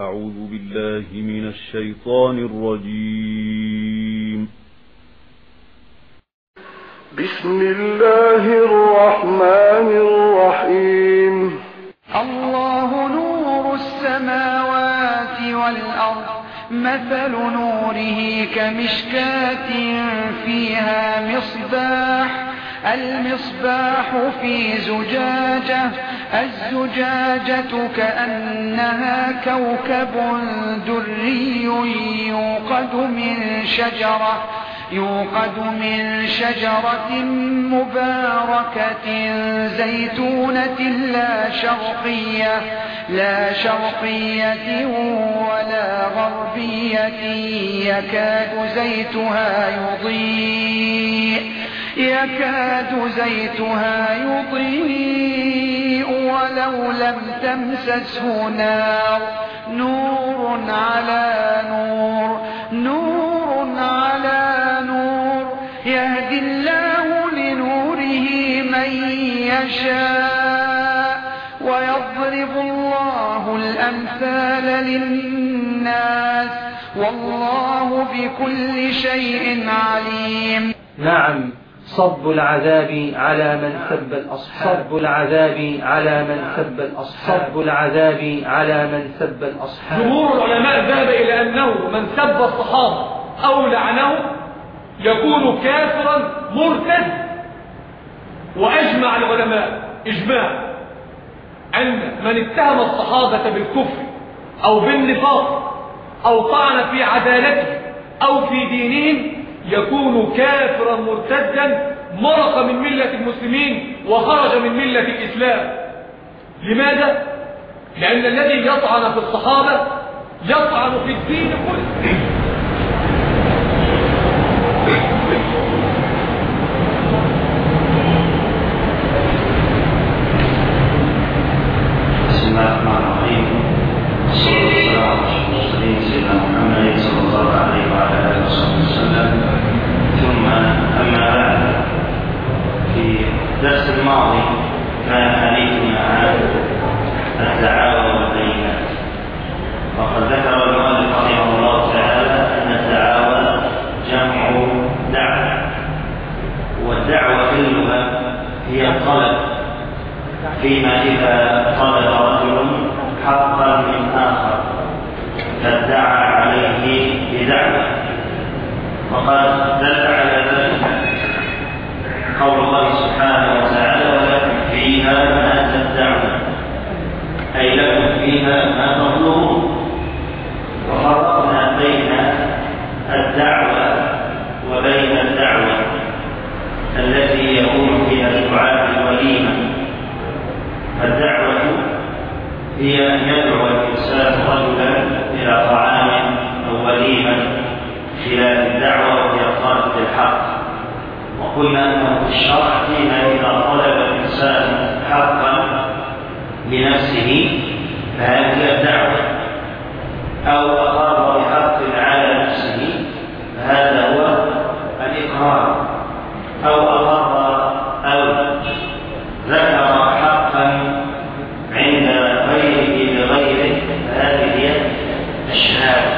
أعوذ بالله من الشيطان الرجيم. بسم الله الرحمن الرحيم. الله نور السماوات والأرض، مثل نوره كمشكاة فيها مصباح، المصباح في زجاجة، الزجاجة كأنها كوكب دري يوقد من شجرة مباركة زيتونة لا شرقية ولا غربية، يكاد زيتها يضيء ولو لم تمسسه نار، نور على نور، يهدي الله لنوره من يشاء، ويضرب الله الأمثال للناس، والله بكل شيء عليم. نعم، صب العذاب على من سب الأصحاب، صب العذاب على من سب الأصحاب، صب العذاب على من سب الأصحاب. جمهور العلماء ذهب إلى أنه من سب الصحابة أو لعنه يكون كافرا مرتد، وأجمع العلماء إجماع أن من اتهم الصحابة بالكفر أو بالنفاق أو طعن في عدالته أو في دينهم يكون كافرا مرتدا، مرق من ملة المسلمين وخرج من ملة الإسلام. لماذا؟ لأن الذي يطعن في الصحابة يطعن في الدين كله. بسم الله الرحمن الرحيم، والصلاة والسلام على أشرف المرسلين سيدنا محمد صلى الله عليه وعلى آله وصحبه وسلم. ثم أما بعد، في الدرس الماضي كان حديثنا عن الدعاوى والبينات، وقد ذكر المؤلف رحمه الله تعالى أن الدعاوى جمع دعوة، والدعوة في اللغة هي الطلب، فيما إذا طلب رجل حقا من آخر فادعى عليه بدعوة. وقد دل على ذلك قول الله سبحانه وتعالى: ولكم فيها ما تدعون، أي لكم فيها ما تطلبون. وفرقنا بين الدعوة وبين الدعوة التي يكون فيها الدعاء الوليمة. فالدعوة هي أن يدعو الإنسان رجلا إلى طعام أو وليمة، خلاف الدعوة وهي الطلب بالحق. وقلنا أنه في الشرع فيما إذا طلب الإنسان حقا لنفسه فهذه الدعوة، أو أقر بحق على نفسه فهذا هو الإقرار، أو أقر أو ذكر حقا عند غيره لغيره فهذه هي الشهادة.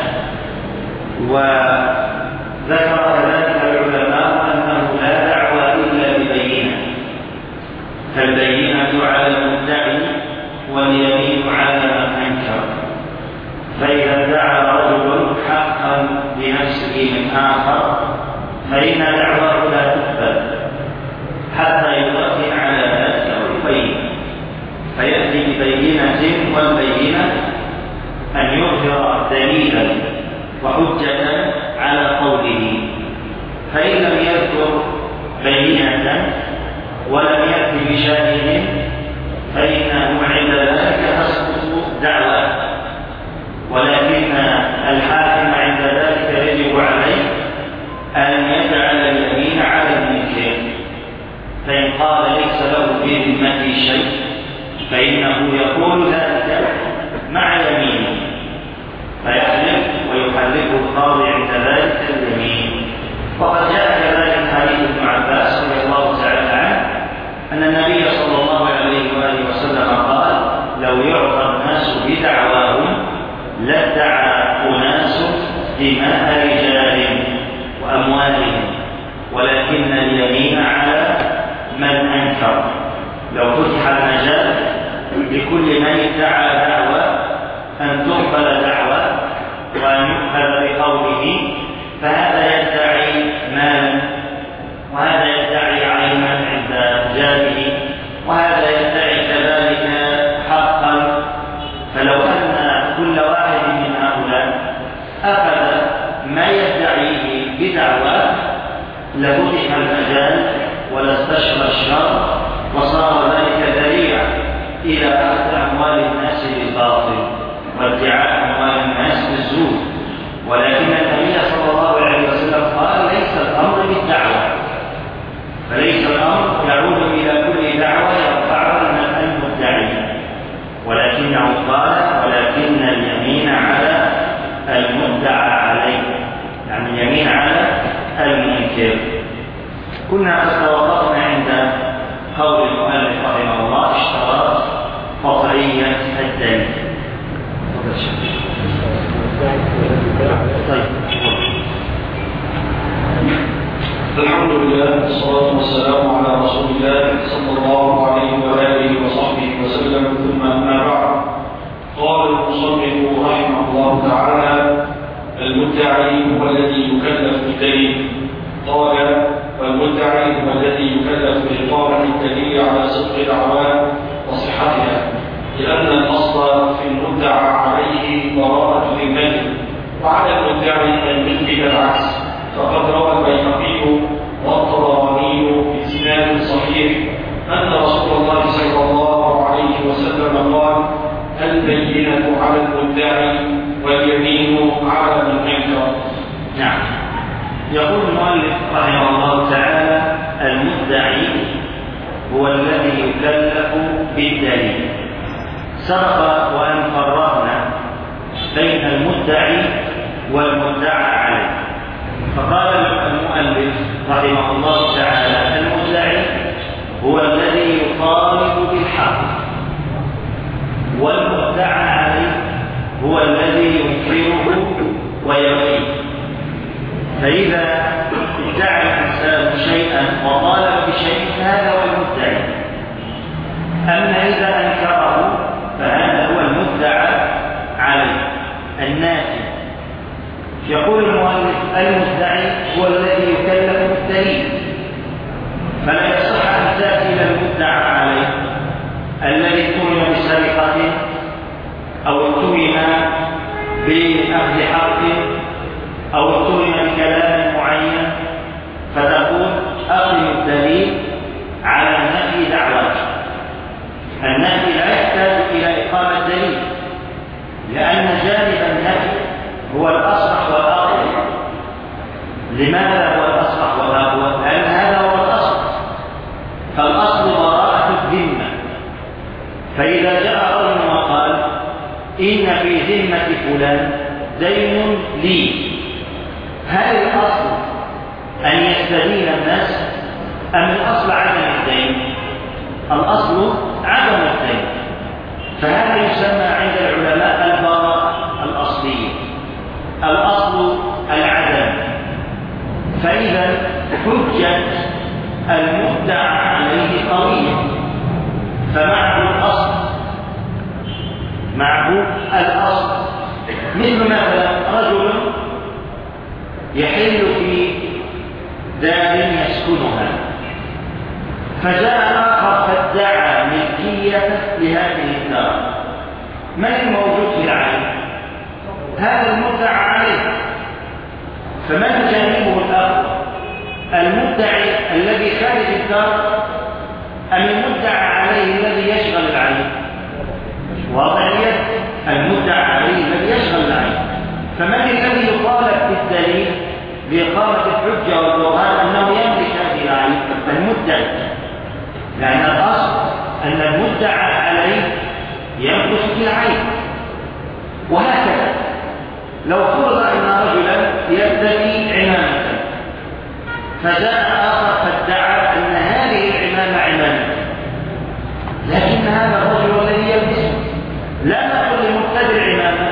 وذكر كذلك العلماء أنه لا دعوة إلا ببينة، فالبينة على المدعي واليمين على من أنكر. فإذا ادعى رجل حقا لنفسه من آخر فإن دعواه لا تقبل حتى يدخل على ذلك ويبين، فيأتي ببينة، والبينة أن يظهر دليلا وحجة على قوله. فإن لم يذكر بينة ولم يأتي بشاهد فإنه عند ذلك تسقط دعوة، ولكن الحاكم عند ذلك يجب عليه أن يجعل اليمين على المنكر، فإن قال ليس له بذمته شيء فإنه يقول ذلك مع يمينه، فيحلف ويحلفه القاضي عند ذلك اليمين. وقد جاء كذلك حديث ابن عباس رضي الله تعالى عنه أن النبي صلى الله عليه وآله وسلم قال: لو يعطى الناس بدعواهم لادعى أناس دماء رجال وأموالهم، ولكن اليمين على من أنكر. لو فتح المجال لكل من ادعى دعوة أن تقبل دعوة وأن يؤخذ بقوله، فهذا يدعي مالا، وهذا يدعي عينا عند جاره، وهذا يدعي كذلك حقا. فلو أن كل واحد من هؤلاء أخذ ما يدعيه بدعوة لفتح المجال ولاستشرى الشر، وصار ذلك ذريعا إلى أخذ أموال الناس بالباطل وادعاء أموال الناس بالزور. ولكن النبي صلى الله عليه وسلم قال: ليس الأمر بالدعوة، فليس الأمر يعود إلى كل دعوة يرفعها المدعي، ولكنه قال: ولكن اليمين على المدعى عليه، يعني اليمين على المنكر. كنا قد توقفنا عند قول المؤلف رحمه الله: اشتراط قطعية الدليل. طيب. الحمد لله والصلاة والسلام على رسول الله صلى الله عليه وآله وصحبه وسلم، ثم أما بعد. قال المصنف رحمه الله تعالى: المدعي هو الذي يكلف بالدليل. قال: والمدعي هو الذي يكلف بإقامة الدليل على صدق دعواه وصحتها، لأن الأصل في المدعى عليه براءة ذمته، وعلى المدعي أن يثبت العكس. فقد روى البيهقي والطبراني بإسناد صحيح أن رسول الله صلى الله عليه وسلم قال: البينة على المدعي واليمين على من أنكر. نعم. يقول المؤلف رحمه الله تعالى: المدعي هو الذي يكلف بالدليل. سبق وأن فرقنا بين المدعي والمدعى عليه، فقال المؤلف رحمه الله تعالى: المدعي هو الذي يطالب بالحق، والمدعى عليه هو الذي ينكره ويغيب. فإذا ادعى الإنسان شيئا وطالب بشيء فهذا هو المدعي، أما إذا أنكره فهذا هو المدعى عليه النافي. يقول المؤلف: المدعي هو الذي يكلف بالدليل، فلا يصح أن تأتي إلى المدعى عليه الذي اتهم بسرقة أو اتهم بأخذ حق أو اتهم بكلام معين فتقول: أقم الدليل على نفي دعواك. النفي لا يحتاج إلى إقامة دليل، لأن جانب النفي هو الأصح والأقوى. لماذا هو الأصح والأقوى؟ لأن هذا هو الأصل، فالأصل براءة الذمة. فإذا جاء رجل وقال: إن في ذمة فلان دين لي، هل الأصل أن يستدين الناس أم الأصل عدم الدين؟ الأصل عدم الدين، فهذا يسمى عند العلماء البراءة الأصلية، الأصل العدم. فإذا حجة المدعى عليه قوية، فمعه الأصل، معه الأصل. مثل مثلا رجل يحل في دار يسكنها، فجاء آخر فادعى ملكية لهذه الدار. من الموجود في العين؟ هذا المدعى عليه، فمن جانبه الآخر؟ المدعي الذي خارج الدار أم المدعى عليه الذي يشغل العين؟ واضح؟ المدعى عليه الذي يشغل العين. فمن الذي يطالب بالدليل بإقامة الحجة والبرهان أنه يملك هذه العين؟ المدعي، لأن الأصل أن المدعى عليه يملك في العين. وهكذا لو فرض أن رجلا يرتدي عمامة، فجاء آخر فادعى أن هذه العمامة عمامة، لكن هذا الرجل الذي يلبسه لا نقول لمرتدي العمامة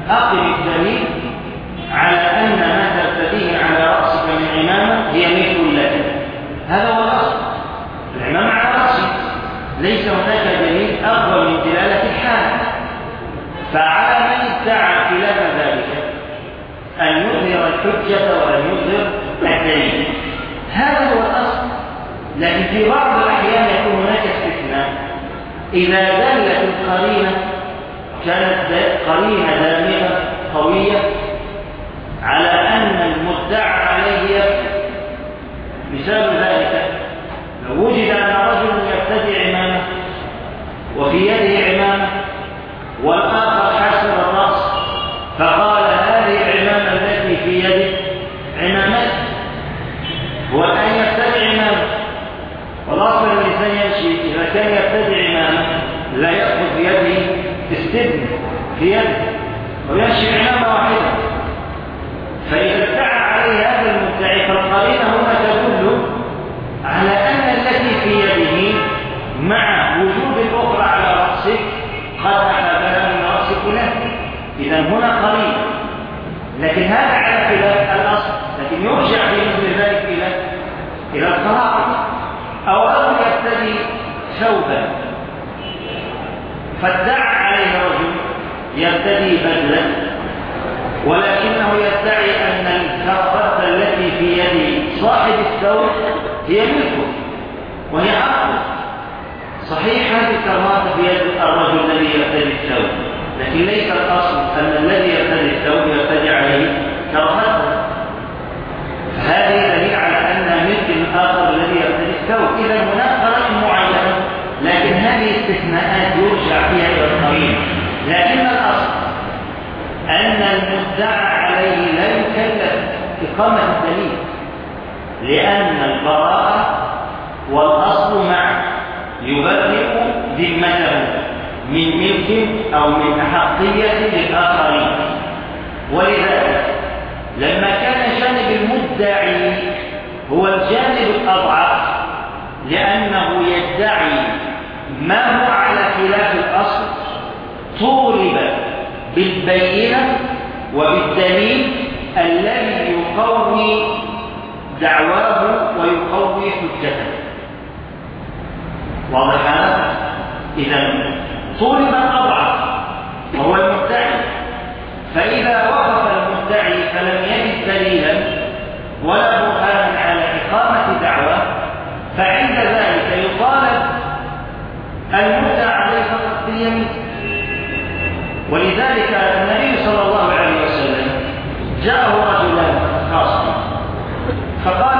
أقم الدليل على أن ما ترتديه على رأسك من عمامة هي ملك لك. هذا هو الأصل، العمامة على رأسك، ليس هناك دليل أقوى من دلالة الحال. فعلى من ادعى خلاف ذلك أن يظهر الحجة وأن يظهر الدليل. هذا هو الأصل. لكن في بعض الأحيان يكون هناك استثناء، إذا دلت القرينة كانت قرينة دامغة قوية على أن المدعى عليه يكفر. مثال ذلك لو وجد أن رجل يرتدي عمامة وفي يده عمامة والآخر حاسب الرأس فقال هذه العمامة التي في يده عمامة، هو الآن يرتدي عمامة، والأصل الإنسان يمشي إذا كان يرتدي عمامة لا يأخذ بيده استبن في يده ويمشي عمامة واحدة. فإذا ادعى عليه هذا المدعي فالقرينة هنا تدل على أن التي في يده مع وجود الأخرى على رأسك قد أخذها من رأس فلان. إذا هنا قرينة، لكن هذا على خلاف الأصل، لكن يرجع في مثل ذلك إلى القراءة. أو رجل يرتدي ثوبا فادعى عليه رجل يرتدي بدلا ولكنه يدعي أن الكرافة التي في يد صاحب الثوب هي ملكه وهي حقه. صحيح هذه الكرافة في يد الرجل الذي يرتدي الثوب، لكن ليس الأصل أن الذي يرتدي الثوب يرتدي عليه كرافته. هذه دليل على أن ملك الآخر الذي يرتدي الثوب. إذا هناك قرائن معينة، لكن هذه استثناءات يرجع فيها إلى القرينة. لكن الأصل أن المدعى عليه لا يكلف إقامة الدليل، لأن البراءة والأصل معا يبرئ ذمته من ملك أو من أحقية للآخرين. ولذلك لما كان جانب المدعي هو الجانب الأضعف لأنه يدعي ما هو على خلاف الأصل، طولب بالبينة وبالدليل الذي يقوي دعواه ويقوي حجته. واضح هذا؟ إذا طولب الأضعف وهو المدعي، فإذا وقف المدعي فلم يجد دليلا ولا برهانا على إقامة دعوة فعند ذلك يطالب المدعى عليه فقط باليمين. ولذلك النبي صلى الله عليه وسلم جاءه رجلان خاصة فقال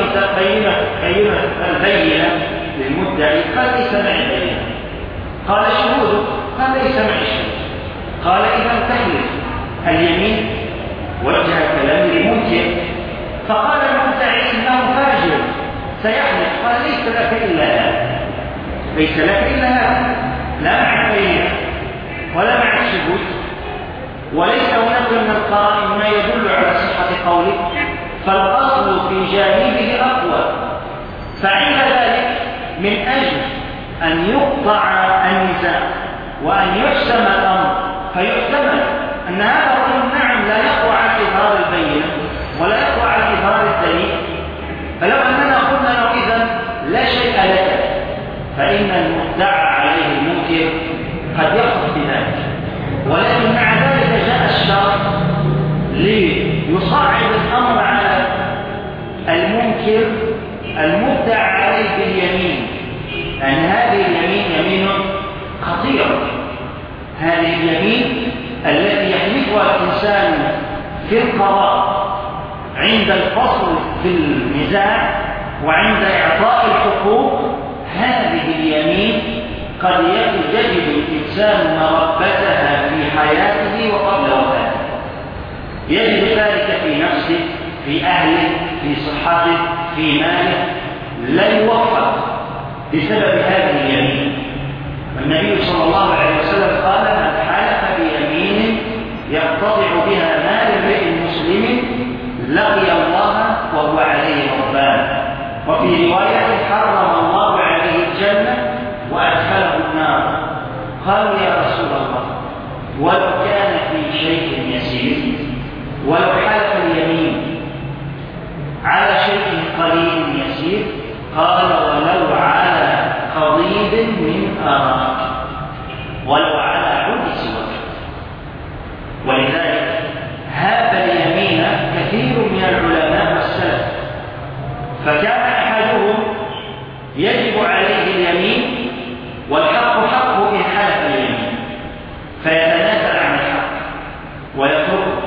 البينة للمدعي، قال ليس معي بينة. قال شهود، قال ليس معي شهود. قال إذا تحلف اليمين. وجه الكلام للمنكر، فقال المدعي إنه فاجر سيحلف. قال ليس لك إلا هذا، ليس لك إلا هذا، لا مع البينة ولا مع الشهود، وليس هناك من القرائن ما يدل على صحة قولك، فالأصل في جانبه أقوى. فعند ذلك من أجل أن يقطع النزاع وأن يحسم الأمر فيحتمل أن هذا الرجل نعم لا يقوى على إظهار البينة ولا يقوى على إظهار الدليل، فلو أننا قلنا له إذن لا شيء لك، فإن المدعى عليه المنكر قد يقصد بذلك. ولكن مع ذلك جاء الشرط ليصعب الأمر على المنكر المدعى عليه باليمين، أن هذه اليمين يمين خطيرة. هذه اليمين التي يحلفها الإنسان في القضاء عند الفصل في النزاع وعند إعطاء الحقوق، هذه اليمين قد يجد الإنسان مربتها في حياته وقبل وفاته، يجد ذلك في نفسه، في أهله، في صحته، في ماله، لا يوفق بسبب هذه اليمين. والنبي صلى الله عليه وسلم قال من حلف بيمين يقتطع بها مال امرئ مسلم لقي الله وهو عليه غضبان. وفي رواية حرم الله عليه الجنة وأدخله النار. قالوا يا رسول الله ولو كان في شيء يسير، ولو حلف اليمين على شيء قليل يسير قال ولو على قضيب من أراك، ولو على عود سواك. ولذلك هاب اليمين كثير من العلماء والسلف، فكان أحدهم يجب عليه اليمين والحق حقه إن حلف اليمين فيتنازل عن الحق ويتركه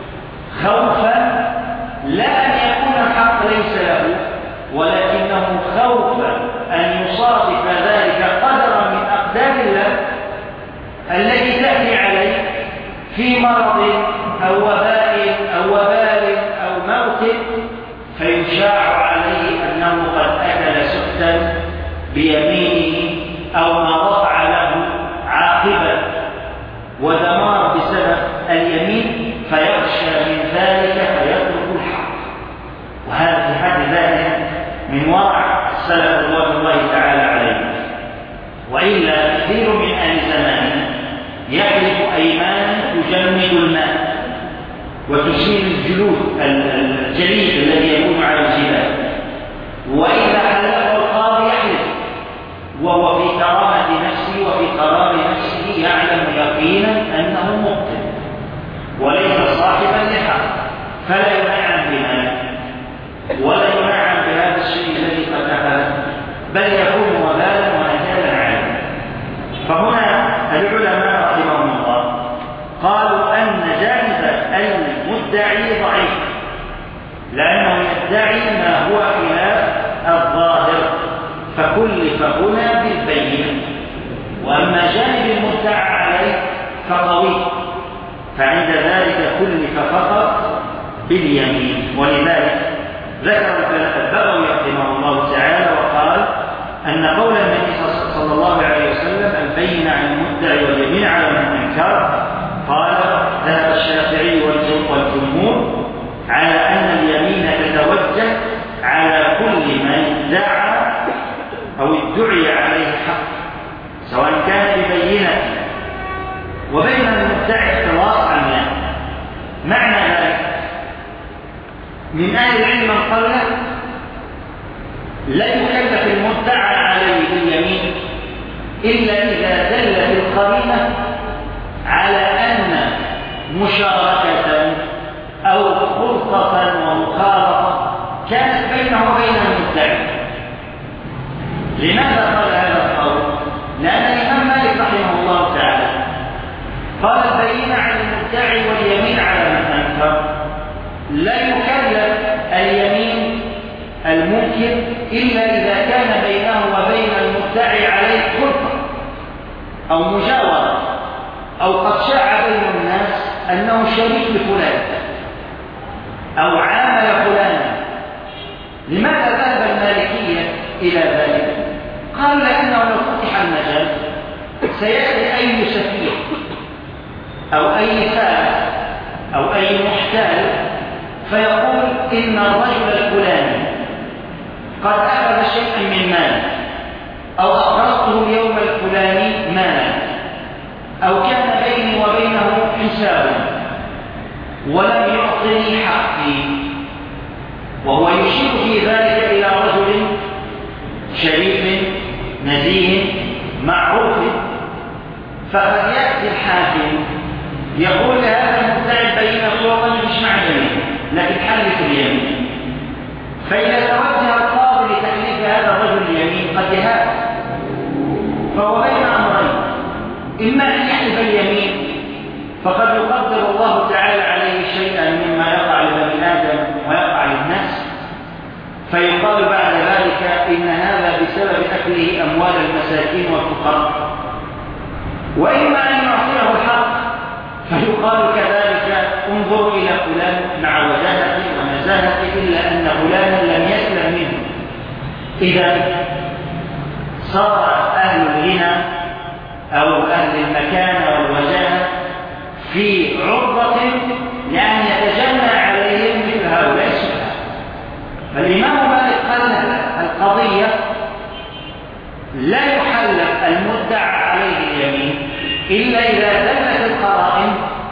خوفا لا أن يكون الحق ليس له، ولكنه خوفا أن يصادف ذلك قدرا من أقدار الله التي تأتي عليه في مرض أو وباء أو وبال أو موت، فيشاع عليه أنه قد أكل سحتا بيمينه أو ما وقع له عاقبة ودمار بسبب اليمين، فيخشى من ذلك فيترك الحق. وهذا في حد ذاته من ورع السلف رضوان الله تعالى عليه. وإلا كثير من أهل زماننا يحلف أيمانا تجمد الماء وتشيل الجليد الذي يكون على الجبال، وإذا حلف القاضي يحلف وهو في كرامة نفسه وفي قرار نفسه يعلم يقينا أنه مبطل وليس صاحبا لحق، فلا ينعم بمال ولا ينعم بهذا الشيء الذي فتحه، بل يكون وبالا ونكالا عليه. فهنا العلماء رحمهم الله قالوا أن جانب المدعي ضعيف، لأنه يدعي ما هو خلاف الظاهر فكلف هنا بالبينة، وأما جانب المدعى عليه فقوي، فعند ذلك كلف فقط باليمين. ولذلك ذكر البغوي رحمه الله تعالى وقال أن قول النبي صلى الله عليه وسلم البين عن المدعي واليمين على من أنكر، قال ذهب الشافعي والجمهور على أن اليمين تتوجه على كل من ادعى أو ادعي عليه حق سواء كان ببينة، وبين المدعي اختلاط أم لا. معنى ذلك من أهل العلم من قال لا يكلف المدعى عليه باليمين إلا إذا دلت القرينة على أن مشاركة أو خلطة ومخالطة كانت بينه وبين المدعي. لماذا قال هذا القول؟ لأن الإمام مالك رحمه الله تعالى قال البينة على المدعي واليمين على من أنكر. لا يكلف اليمين المنكر إلا إذا كان بينه وبين المدعي عليه خلطة أو مجاورة أو قد شاع بين الناس أنه شريك لفلان أو عامل فلانا. لماذا ذهب المالكية إلى ذلك؟ قال لأنه لو فتح المجال سيأتي أي سفير أو أي ثالث أو أي محتال فيقول إن الرجل الفلاني قد أخذ شيئا من مال أو أقرضته اليوم الفلاني مالا أو كان بيني وبينه حساب ولم يعطني حقي، وهو يشير في ذلك إلى رجل شريف نزيه معروف. فقد يأتي الحاكم يقول لهذا المدعي بينه وبين مش معدني لكن حلف اليمين، فإذا توجه القاضي لتحليف هذا الرجل اليمين قد يهاب، فهو بين أمرين: إما أن يحلف اليمين فقد يقدر الله تعالى عليه شيئا مما يقع لبني آدم ويقع للناس فيقال بعد ذلك إن هذا بسبب أكله أموال المساكين والفقراء، وإما أن يعطيه الحق فيقال كذلك انظروا إلى فلان مع وجاهته ونزاهته إلا أن فلانا لم يسلم منه. إذا صار أهل الغنى أو أهل المكانة والوجاهة في عرضة لأن يتجنى عليهم مثل هؤلاء السفهاء. فالإمام مالك قال القضية لا يحلف المدعى عليه اليمين إلا إذا دلت القرائن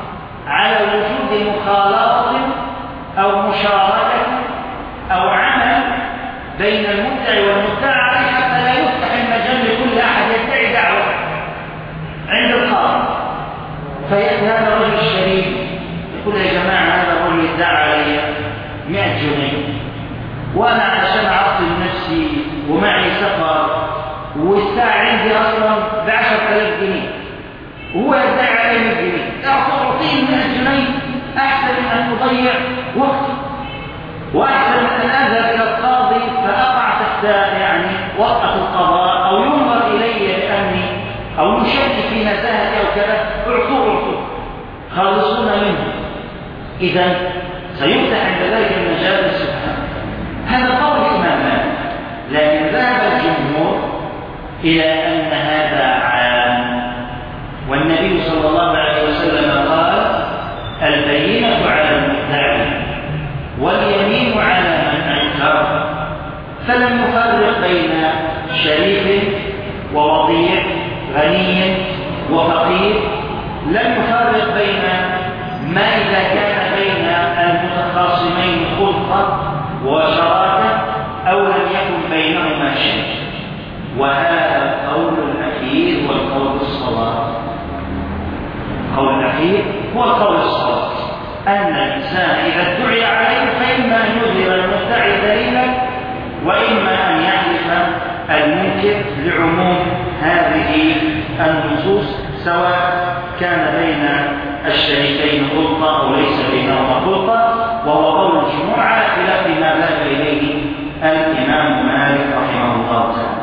على وجود مخالطة أو مشاركة أو عمل بين المدعي والمدعى عليه حتى لا يفتح المجال لكل أحد يدعي دعوة عند القاضي. فيأتي هذا الرجل الشريف يقول يا جماعة هذا الرجل يدعى علي 100 جنيه وأنا عشان أعطي نفسي ومعي سفر والساعة عندي أصلا ب10,000 جنيه وهو يدعي علي 100 جنيه، أعطيه 100 جنيه أحسن من أن أضيع وقتي وأحسن من أن أذهب إلى القاضي فأقع تحت وطأة القضاء أو ينظر إلي لأني أو نشك في نزاهتي أو كذا. اعطوه خالصون منه. إذا سيفتح عند ذلك المجال للسبحان. هذا قول الإمام مالك، لكن ذهب الجمهور إلى أن هذا عام، والنبي صلى الله عليه وسلم قال البينة على المدعي واليمين على من أنكر، فلم يفرق بين شريف ووضيع، غني وفقير، لم يفرق بين ما إذا كان بين المتخاصمين خلطة وشراكة أو لم يكن بينهما شيء. وهذا القول الأخير هو القول الصواب. القول الأخير هو القول الصواب، أن الإنسان إذا ادعي عليه فإما أن يظهر المدعي دليلا وإما أن يحلف المنكر لعموم هذه النصوص، سواء كان بين الشريكين خلطة أو ليس بينهما خلطة، وهو قول الجمهور على خلاف ما ذهب إليه الإمام مالك رحمه الله تعالى.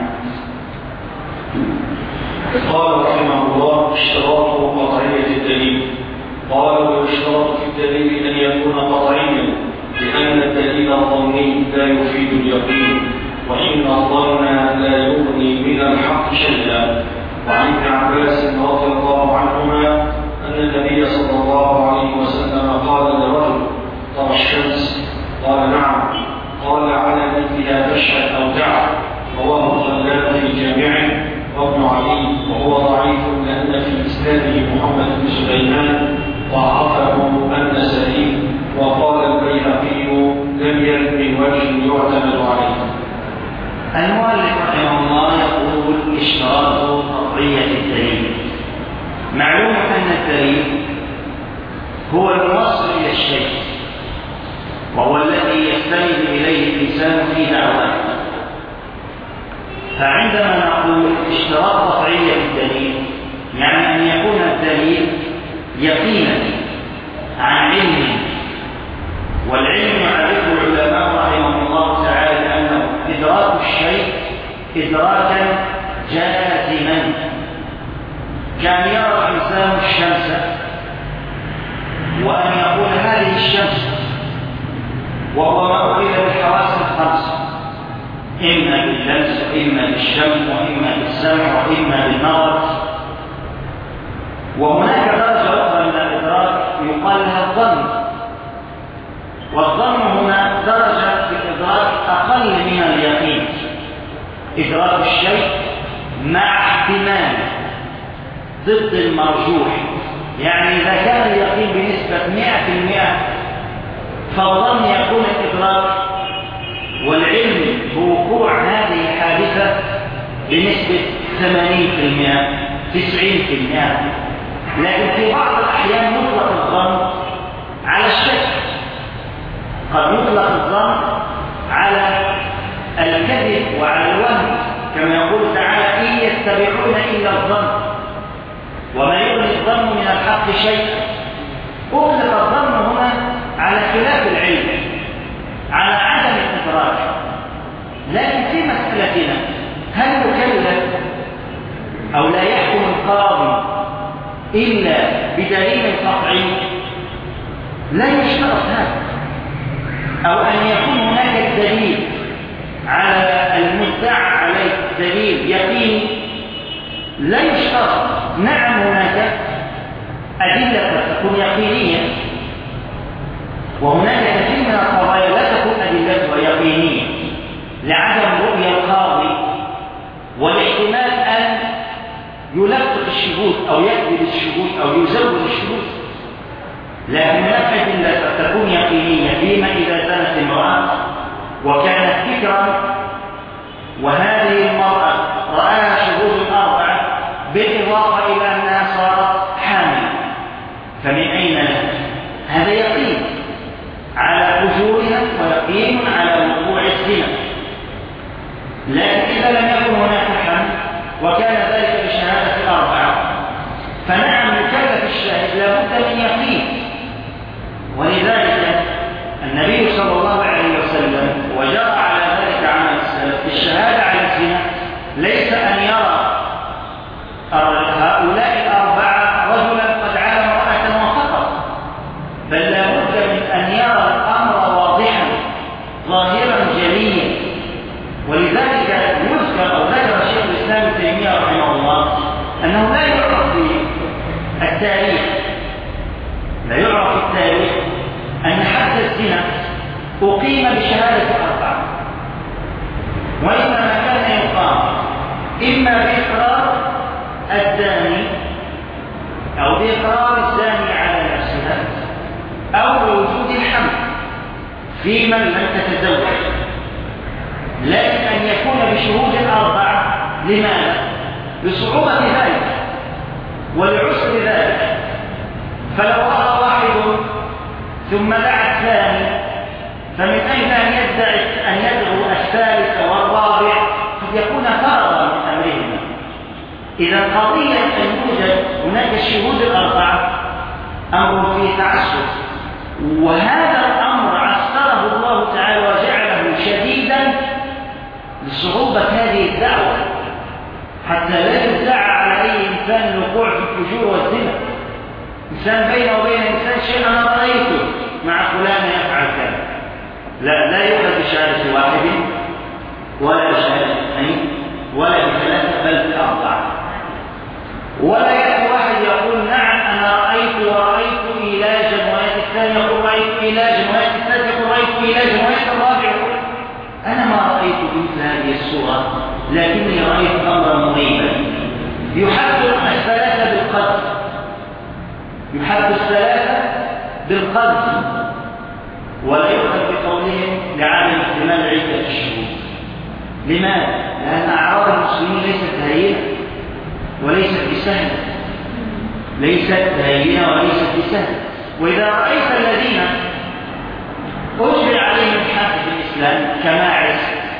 قال رحمه الله اشتراط قطعية الدليل. قال ويشترط في الدليل أن يكون قطعيا، لأن الدليل الظني لا يفيد اليقين، وإن الظن لا يغني من الحق شيئا. وعن ابن عباس رضي الله عنهما أن النبي صلى الله عليه وسلم قال لرجل ترى الشمس؟ قال نعم. قال على مثلها تشهد أو دع. رواه الخلال في جامعه. وابن علي وهو ضعيف لأن في إسناده محمد بن سليمان ضعفه النسائي. وقال البيهقي لم يرد من وجه يعتمد عليه. المؤلف رحمه الله يقول اشتراط قطعية الدليل. معلوم أن الدليل هو الموصل إلى الشيء، وهو الذي يستند إليه الإنسان في دعوته. فعندما نقول اشتراط قطعية الدليل يعني أن يكون الدليل يقينا عن علم، والعلم يعرفه العلماء رحمه الله تعالى أنه إدراك الشيء إدراكا جازما. كان يرى الإنسان الشمس وأن يقول هذه الشمس وهو ما أخذ بالحواس الخمس، إما باللمس وإما بالشم وإما بالسمع وإما بالنظر. وهناك درجة أخرى من الإدراك يقال لها الظن، والظن هنا درجة في الإدراك أقل من اليقين. إدراك الشيء مع احتمال ضد المرجوح، يعني إذا كان اليقين بنسبة 100% فالظن يكون الإدراك والعلم بوقوع هذه الحادثة بنسبة 80% 90%. لكن في بعض الأحيان يطلق الظن على الشك، قد يطلق الظن على الكذب وعلى الوهم، كما يقول تعالى إن يتبعون إلا الظن وما يغني الظن من الحق شيئا. أطلق الظن هنا على خلاف العلم، على عدم الإدراك. لكن في مسألتنا هل نكلف أو لا يحكم القاضي إلا بدليل قطعي؟ لا يشترط هذا، أو أن يكون هناك الدليل على المدعى عليه دليل يقيني، لا يشترط. نعم هناك أدلة تكون يقينية، وهناك كثير من القضايا لا تكون أدلتها يقينية لعدم رؤية القاضي والاحتمال أن يلفق الشهود أو يكذب الشهود أو يزود الشهود. لكن هناك أدلة تكون يقينية فيما إذا زنت امرأة وكانت ذكرا وهذه المرأة رآها شهود الأربعة بالإضافة إلى أنها صارت حامل، فمن أين لها؟ هذا يقين على فجورها ويقين على وقوع الزنا. لكن إذا لم يكن هناك حمل وكان ذلك بشهادة الأربعة فنعم يكلف الشاهد لابد من يقين. ولذلك النبي صلى الله عليه وسلم وجرى على ذلك عمل السلف الشهادة على الزنا ليس أن يرى هؤلاء الأربعة رجلا قد عالم امرأة وفقط، بل لابد من أن يرى الأمر واضحا ظاهرا جليا. ولذلك يذكر أو ذكر شيخ الإسلام ابن تيمية رحمه الله أنه لا يعرف في التاريخ أن حد الزنا أقيم بشهادة أربعة، وإنما كان يقام إما بإقرار الزاني أو بإقرار الزاني على نفسها أو بوجود الحمل في من لم تتزوج، لكن أن يكون بشهود الأربعة. لماذا؟ بصعوبة ذلك ولعسر ذلك. فلو رأى واحد ثم دعا الثاني فمن أين أن يدعو الثالث والرابع قد يكون فرضا من أمرهما. إذا قضية أن يوجد هناك الشهود الأربعة أمر فيه تعسر، وهذا الأمر عسره الله تعالى وجعله شديدا لصعوبة هذه الدعوة، حتى لا يدعى على أي إنسان الوقوع في الفجور والزنا. إنسان بينه وبين إنسان شيء أنا رأيته مع فلان يفعل كذا، لا يوجد بشهادة واحد ولا بشهادة اثنين ولا بثلاثة بل بأربعة. ولا يأتي واحد يقول نعم أنا رأيت إيلاجا، ويأتي الثاني يقول رأيت إيلاجا، ويأتي الثالث يقول رأيت إيلاجا، ويأتي الرابع يقول أنا ما رأيت مثل هذه الصورة لكني رأيت أمرا مريبا. يحد الثلاثة بالقذف، يحد الثلاثة بالقذف، ولا يؤخذ بقولهم لعدم احتمال عدة الشهود. لماذا؟ لأن أعراض المسلمين ليست هينة وليست بسهلة، ليست هينة وليست بسهلة. وإذا رأيت الذين أجري عليهم الحد في الإسلام كماعز،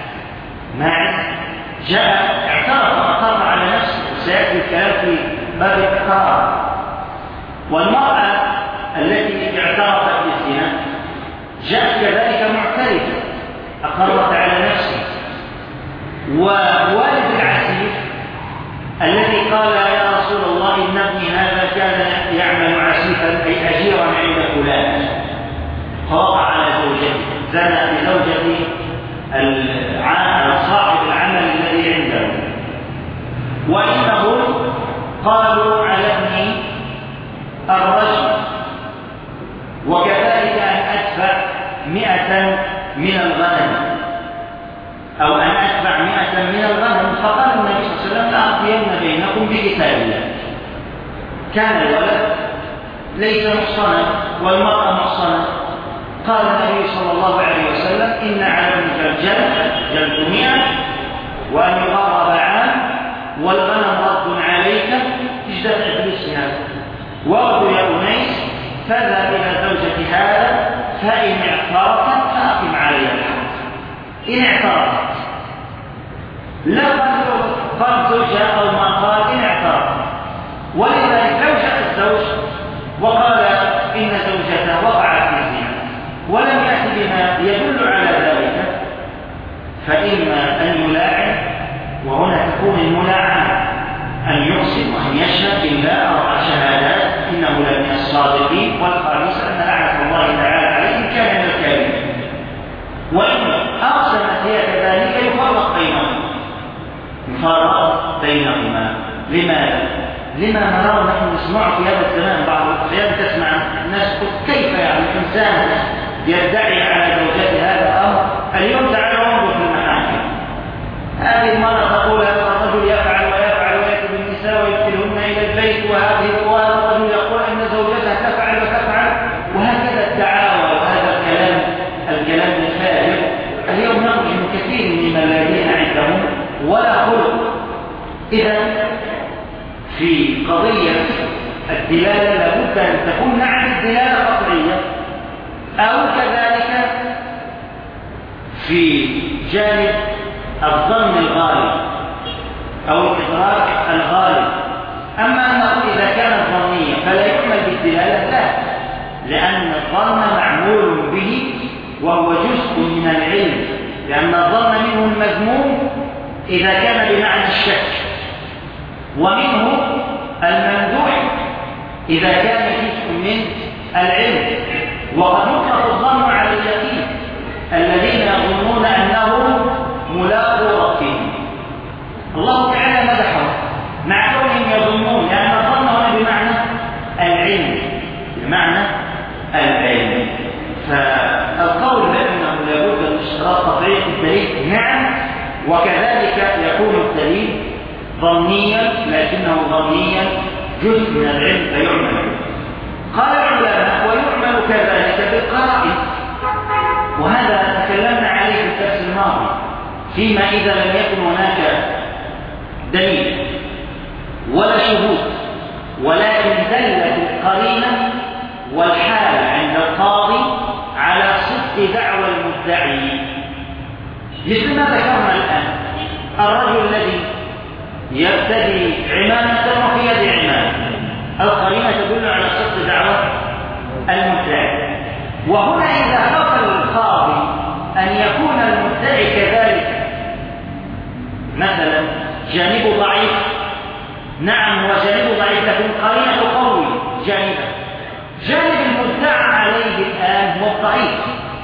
جاء اعترف وأقر على نفسه، وسيأتي الكلام في باب الإقرار. والمرأة التي اعترفت بالزنا جاءت كذلك معترفة أقرت على نفسه. ووالد العسير الذي قال يا رسول الله إن ابني هذا كان يعمل عسيفا أي أجيرا عند فلان، فوقع على زوجته، زنى بزوجة صاحب العمل الذي عنده. وإنه قالوا على ابني الرجل، وكذلك أن أدفع 100 من الغنم أو أن أدفع 100 من الغنم. فقال النبي صلى الله عليه وسلم لأقضين بينكم بكتاب الله. كان الولد ليس محصنا والمرأة محصنة. قال النبي صلى الله عليه وسلم إن على ابنك جلد 100 وأن يغرب عام والغنم رد عليك اجتمع باسمها واغدو يا أنيس فاذهب إلى زوجة هذا فإن اعترفت فأقم عليها الحد. إن اعترفت لا قال زوجها أو ما قال إن اعترفت. ولذلك لو جاء الزوج وقال إن زوجته وقعت في الزنا ولم يأتي بما يدل على ذلك فإما أن يلاعن، وهنا تكون الملاعنة أن يقسم وأن يشهد بالله 4 شهادات إنه لمن الصادقين، والخامسة أن لعنة الله تعالى عليه إن كان من الكاذبين. وإن أقسمت هي كذلك يفرق بينهما. لماذا؟ لما نرى نحن نسمع في هذا الزمان بعض الأحيان تسمع الناس كيف يعني الإنسان يدعي على زوجته هذا الأمر. اليوم تعالوا انظر في المحاكم، هذه المرأة تقول هذا الرجل يفعل ويفعل ويأتي بالنساء ويدخلهن إلى البيت، وهذا الرجل يقول أن زوجته تفعل وتفعل، إذا في قضية الدلالة لابد أن تكون نعم الدلالة قطعية، أو كذلك في جانب الظن الغالب أو الإدراك الغالب. أما أنه إذا كانت ظنية فلا يعمل بالدلالة، لا، لأن الظن معمول به وهو جزء من العلم، لأن الظن منه المذموم إذا كان بمعنى الشك، ومنه الممدوح إذا كان جزء من العلم. وقد يطلق الظن على اليقين الذين يظنون أنهم ملاقو ربهم. الله تعالى مدحهم مع كونهم يظنون، لأن الظن هنا بمعنى العلم، بمعنى العلم. فالقول بأنه لابد من اشتراط قطعية الدليل نعم، وكذلك يكون الدليل ظنيا لكنه ظنيا جزء من العلم فيعمل. قال العلماء ويعمل كذلك بالقرائن، وهذا تكلمنا عليه في الدرس الماضي، فيما إذا لم يكن هناك دليل ولا شهود ولكن دلت القرينة والحالة عند القاضي على صدق دعوى المدعي، مثل ما ذكرنا الآن. الرجل الذي يبتدي عمامة وفي يد عمامة، القرينة تدل على صدق دعوى المدعي. وهنا إذا خاف القاضي أن يكون المدعي كذلك مثلا جانبه ضعيف، نعم هو جانبه ضعيف لكن قرينة تقوي جانبه، جانب المدعى عليه الآن هو الضعيف،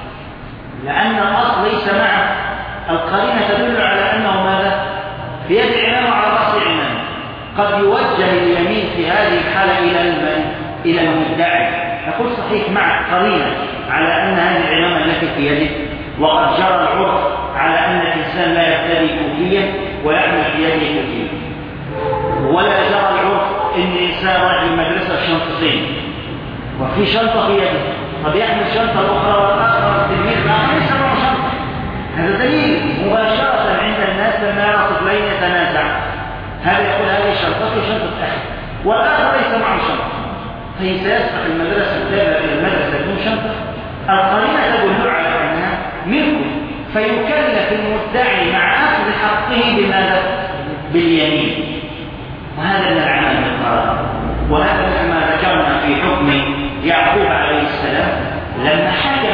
لأن الأصل ليس معه. القرينة تدل على أنه ماذا؟ في يد عمامة على رأس عمامة. قد يوجه اليمين في هذه الحالة إلى المدعي، نقول صحيح مع قرينة على أن هذه العمامة التي في يده، وقد جرى العرف على أن الإنسان لا يبتدي كوفيا ويحمل في يده كوفيا، ولا جرى العرف أن الإنسان رايح المدرسة شنطتين وفي شنطة في يده، قد يحمل شنطة أخرى والآخر التلميذ الآخر ليس معه شنطة. هذا دليل مباشرة عند الناس لما يرى طفلين يتنازع، هذا يقول هذه شنطته وشنطة أخي، والآخر ليس معه شنطة، فهي سيسبق المدرسة التابعة إلى المدرسة بدون شنطة. القرينة تدل على أنها منكم، فيكلف المدعي مع أخذ حقه بماذا؟ باليمين، وهذا من العمل بالقرار. وهذا كما ذكرنا في حكم يعقوب عليه السلام لما حكم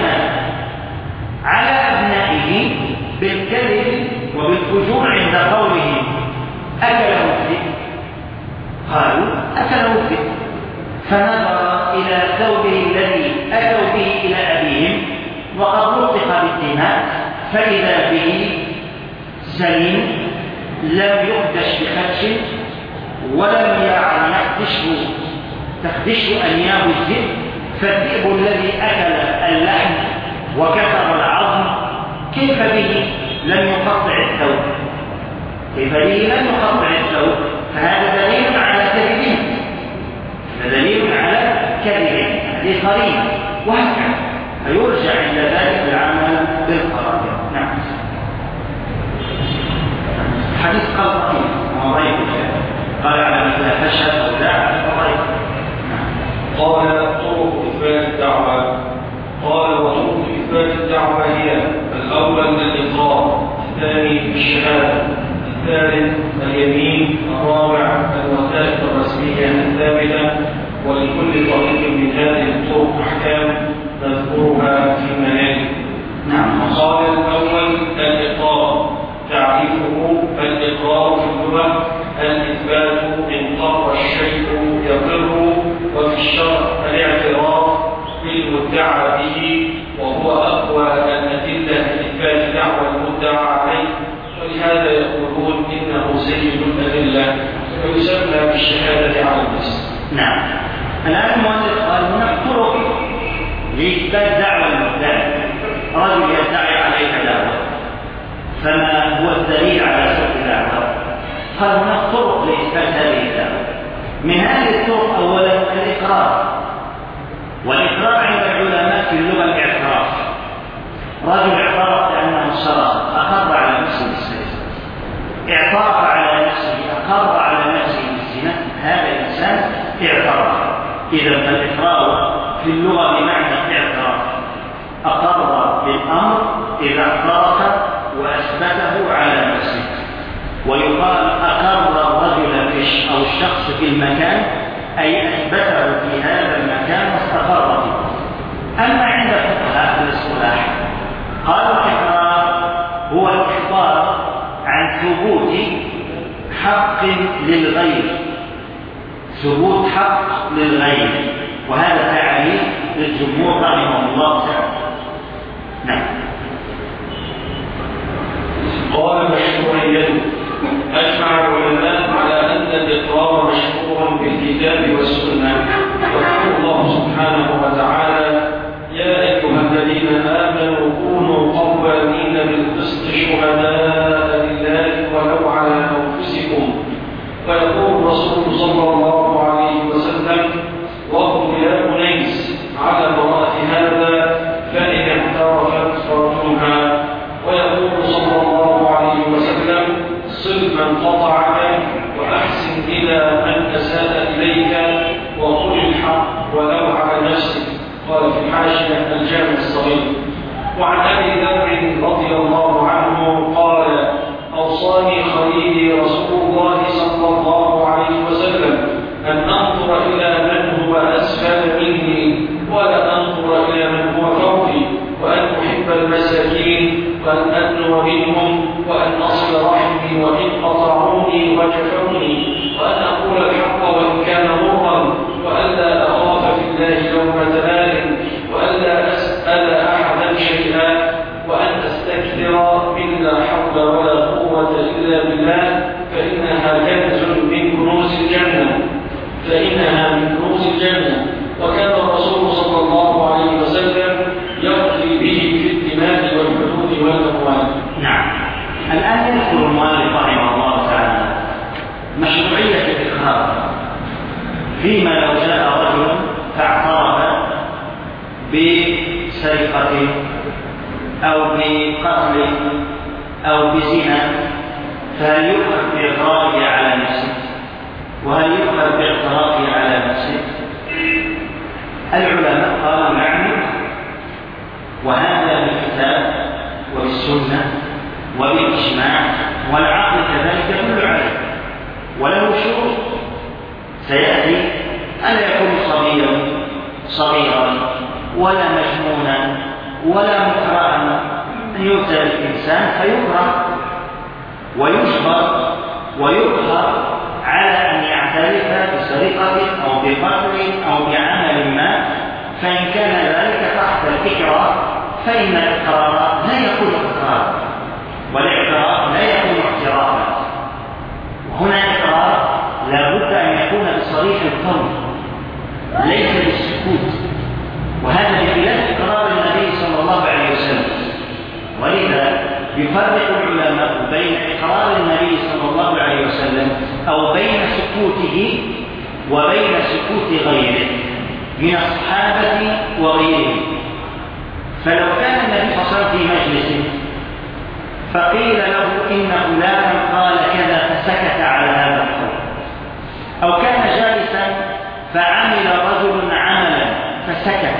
على أبنائه بالكذب وبالفجور عند قوله أكله الذئب، قالوا أكله الذئب، فنظر إلى ثوبه الذي أتوا به إلى أبيهم وقد لطخ بالدماء فإذا به سليم لم يخدش بخدش ولم يخدشه تخدشه أنياب الذئب، فالذئب الذي أكل اللحم وكسر العظم كيف به لم يقطع الثوب؟ كيف به لم يقطع الثوب؟ فهذا دليل على كذبه، دليل على كذبه، هذه قرينة، وهكذا فيرجع عند ذلك العمل بالقرائن. نعم. حديث قال رحيم وضيف قال على مثل فشل أو داع وضيف. قال طرق إثبات الدعوة. قال وطرق إثبات الدعوة هي: الأول الإقرار، الثاني الشهادة، الثالث اليمين، الرابع الوثائق الرسمية الثابتة. ولكل طريق من هذه الطرق أحكام نذكرها فيما يلي. نعم. قال الأول الإقرار. تعريفه: الإقرار في اللغة الإثبات إن قر الشيء يقر، وفي الشرع الاعتراف بالمدعى به، وهو أقوى الأدلة لإثبات دعوى المدعى عليه، ولهذا يقولون إنه سيد الأدلة ويسمى بالشهادة على الاسم. نعم. الآن المؤلف قال هناك طرق لإثبات دعوى المدعي. رجل يدعي عليك دعوة، فما هو الدليل على صدق الدعوة؟ قال هناك طرق لإثبات هذه الدعوة. من هذه الطرق أولا الإقرار، والإقرار عند العلماء في اللغة الاعتراف. رجل اعترف بأنه سرق، أقر على نفسه بالسرقة، اعترف على نفسه، أقر الإنسان اعترف. إذا فالإقرار في اللغة بمعنى اعتراف، أقر بالأمر إذا اعترف وأثبته على نفسه. ويقال أقر الرجل أو الشخص في المكان أي أثبته في هذا المكان واستقر فيه. أما عند فقهاء الاصطلاح قالوا الإقرار هو الإخبار عن ثبوت حق للغير، ثبوت حق للغير، وهذا تعريف للجمهور رحمه الله تعالى. نعم. قال مشروعيته: أجمع العلماء على أن الإقرار مشروع بالكتاب والسنة، يقول الله سبحانه وتعالى: يا أيها الذين آمنوا كونوا قوامين بالقسط شهداء لله ولو على أنفسكم. ويقول الرسول صلى الله عليه وسلم: واغضب يا أنيس على براءة هذا فإن اعترفت فرجها. ويقول صلى الله عليه وسلم: صل من قطعك وأحسن إلى من أساء إليك وقل الحق ولو على نفسك. قال في الحاشية الجامع الصغير. وعن أبي ذر رضي الله عنه قال: أوصاني خليلي رسول الله صلى الله عليه وسلم أن أنظر إلى من هو أسفل مني ولا أنظر إلى من هو فوقي، وأن أحب المساكين وأن أدنو منهم، وأن أصل رحمي وإن قطعوني وجفوني، وأن أقول الحق وإن كان مرا، وألا أخاف في الله لومة لائم، وألا أسأل أحدا شيئا، وأن أستكثر من لا حول ولا قوة إلا بالله، فإنها كنز من كنوز الجنة. وكان الرسول صلى الله عليه وسلم يقضي به في الدماء والحدود والأموال. نعم. الآن يذكر المؤلف رحمه الله تعالى مشروعية الإقرار فيما لو جاء رجل فاعترف بسرقة أو بقتل أو بزنا، فهل يؤخذ بإقراره على نفسه؟ وهل يؤخذ باعترافه على نفسه؟ العلماء قالوا نعم، وهذا بالكتاب وبالسنة وبالإجماع والعقل كذلك يدل عليه، وله شروط سيأتي: ألا يكون صغيرا ولا مجنونا ولا مكرها، أن يبتلى الإنسان فيكره ويجبر ويقهر على أن يعترف بسرقة أو بقتل أو بعمل ما، فإن كان ذلك تحت الإكراه فإن الإقرار لا يكون إقرارا والاعتراف لا يكون اعترافا. وهنا إقرار لا بد أن يكون بصريح القول ليس بالسكوت، وهذا بخلاف إقرار النبي صلى الله عليه وسلم. ولذا يفرق العلماء بين إقرار النبي صلى الله عليه وسلم أو بين سكوته وبين سكوت غيره من الصحابة وغيرهم. فلو كان النبي صلى الله عليه وسلم في مجلس فقيل له إن فلانا قال كذا فسكت على هذا القول، أو كان جالسا فعمل رجل عملا فسكت،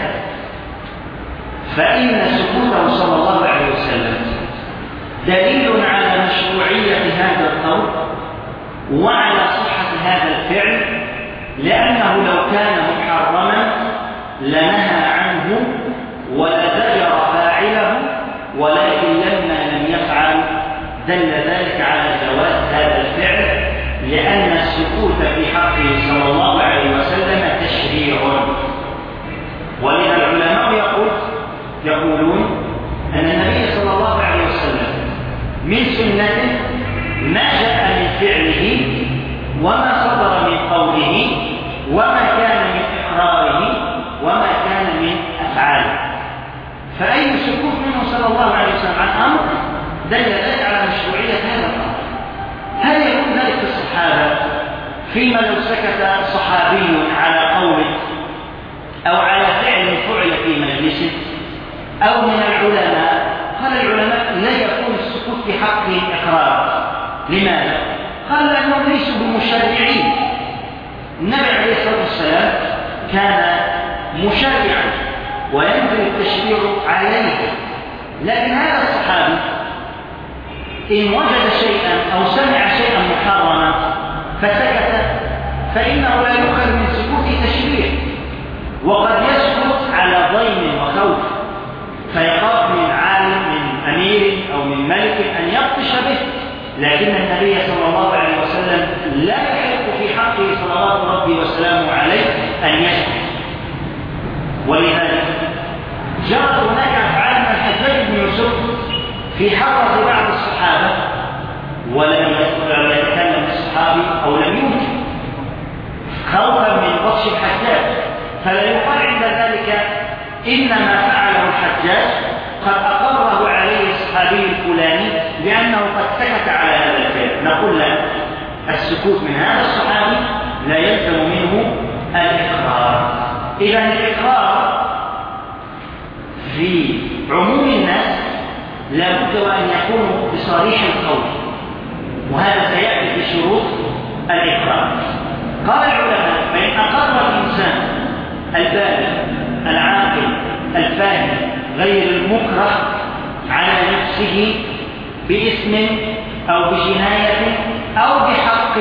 فإن سكوته صلى الله عليه وسلم دليل على مشروعية هذا القول وعلى صحة هذا الفعل، لأنه لو كان محرما لنهى عنه ولزجر فاعله، ولكن لما لم يفعل دل ذلك على جواز هذا الفعل، لأن السكوت في حقه صلى الله عليه وسلم تشريع. ولذا العلماء يقولون أن النبي صلى الله عليه وسلم من سنته ما جاء من فعله وما صدر من قوله وما كان من إقراره وما كان من أفعاله، فأي سكوت منه صلى الله عليه وسلم عن أمر دل ذلك على مشروعية هذا الأمر. هل يكون ذلك في الصحابة فيما لو سكت صحابي على قول أو على فعل فعل في مجلسه أو من العلماء؟ قال العلماء لا يكون السكوت في حقه إقرار. لماذا؟ قال لأنهم ليسوا بمشرعين، النبي عليه الصلاة والسلام كان مشرعا وينزل التشريع عليه، لكن هذا الصحابي إن وجد شيئا أو سمع شيئا محرما فسكت فإنه لا يؤخذ من سكوته تشريع، وقد يسكت على ضيم وخوف، فيخاف من عالم من أمير أو من ملك أن يبطش به، لكن النبي صلى الله عليه وسلم لا يحق في حقه صلوات ربي وسلامه عليه أن يسكت. ولذلك جرت هناك أفعال من الحجاج بن يوسف في حرة بعض الصحابة ولم يتكلم الصحابي أو لم ينكر خوفا من بطش الحجاج، فلا يقال عند ذلك إنما فعله الحجاج قد أقره عليه الصحابي الفلاني لأنه قد سكت على هذا الفعل. نقول لا، السكوت من هذا الصحابي لا يلزم منه الإقرار. إذا الإقرار في عموم الناس لابد أن يكون بصريح القول، وهذا سيأتي في شروط الإقرار. قال العلماء: فإن أقر الإنسان البالغ العاقل الفاهم غير المكره على نفسه باسم أو بجناية أو بحق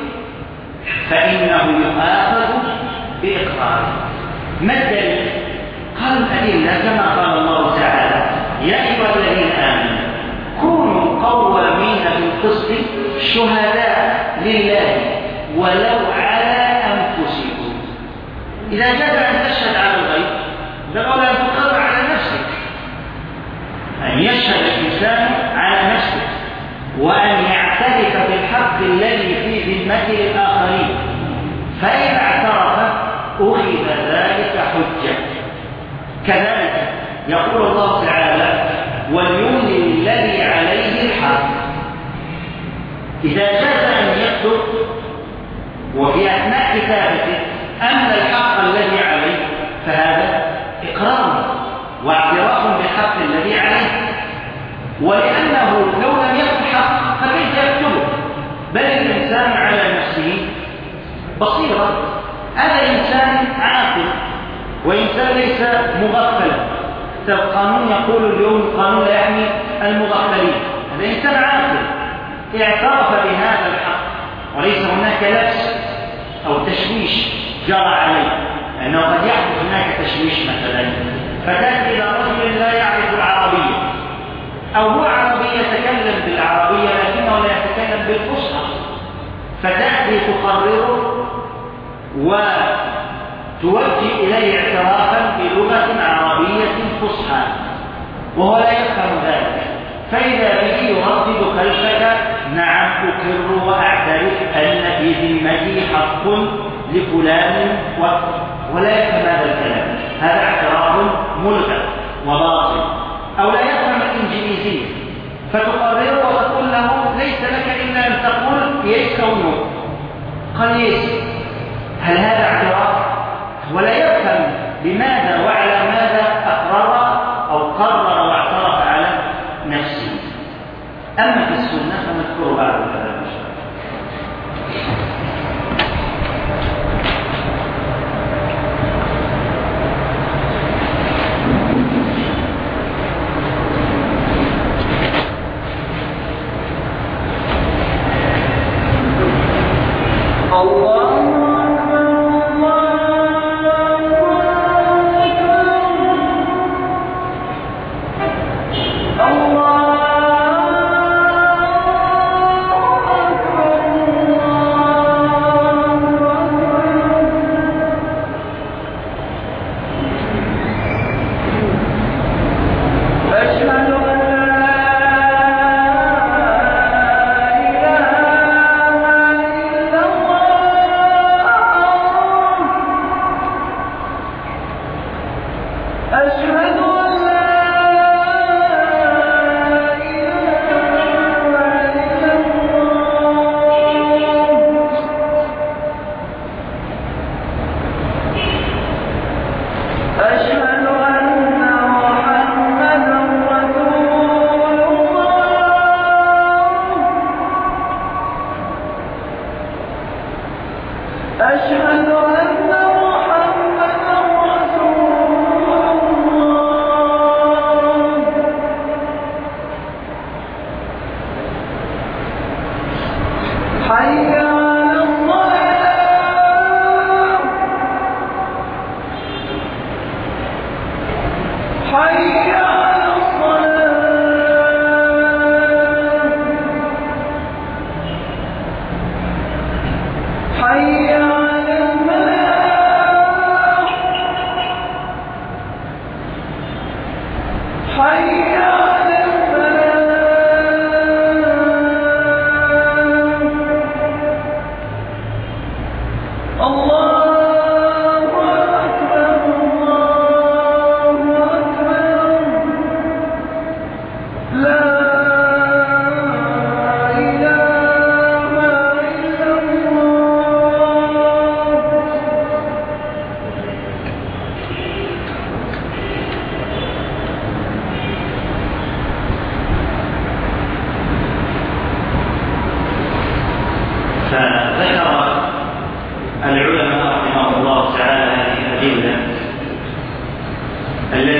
فإنه يؤاخذ بإقراره. ما الدليل؟ قال الأدلة كما قال الله تعالى: يا أيها الذين آمنوا كونوا قوامين بالقسط شهداء لله ولو على أنفسكم. إذا جاز أن تشهد على الغيب فقال أن تقر على نفسك، أن يشهد الإنسان على نفسه وأن يعترف بالحق الذي في ذمته الآخرين، فإذا اعترف أخذ ذلك حجة. كذلك يقول الله تعالى: وليملل الذي عليه الحق. إذا جاز أن يكتب وفي أثناء كتابته أن الحق الذي عليه فهذا إقرار واعتراف بالحق الذي عليه، ولأنه لو لم يكن حق فكيف يكتبه؟ بل الإنسان على نفسه بصيرة، هذا إنسان عاقل وإنسان ليس مغفلا. القانون يقول اليوم القانون لا يحمي المغفلين، هذا إنسان عاقل اعترف بهذا الحق وليس هناك لبس أو تشويش جرى عليه، لأنه قد يحدث هناك تشويش مثلا، فتأتي إلى رجل لا يعرف العربية أو هو عربي يتكلم بالعربية لكنه لا يتكلم بالفصحى، فتأتي تقرره وتوجه إليه اعترافا بلغة عربية فصحى وهو لا يفهم ذلك، فإذا به يردد خلفك: نعم أقر وأعترف أن في ذمتي حق لفلان، ولا يفهم هذا الكلام، هذا اعتراف ملغى وباطل. أو لا يفهم الإنجليزية فتقرره وتقول له: ليس لك إلا أن تقول يس أو نو. قال يس، هل هذا اعتراف؟ ولا يفهم لماذا وعلى ماذا أقرر أو قرر واعترف على نفسه. أما في السنة فنذكر بعض الكلام. الله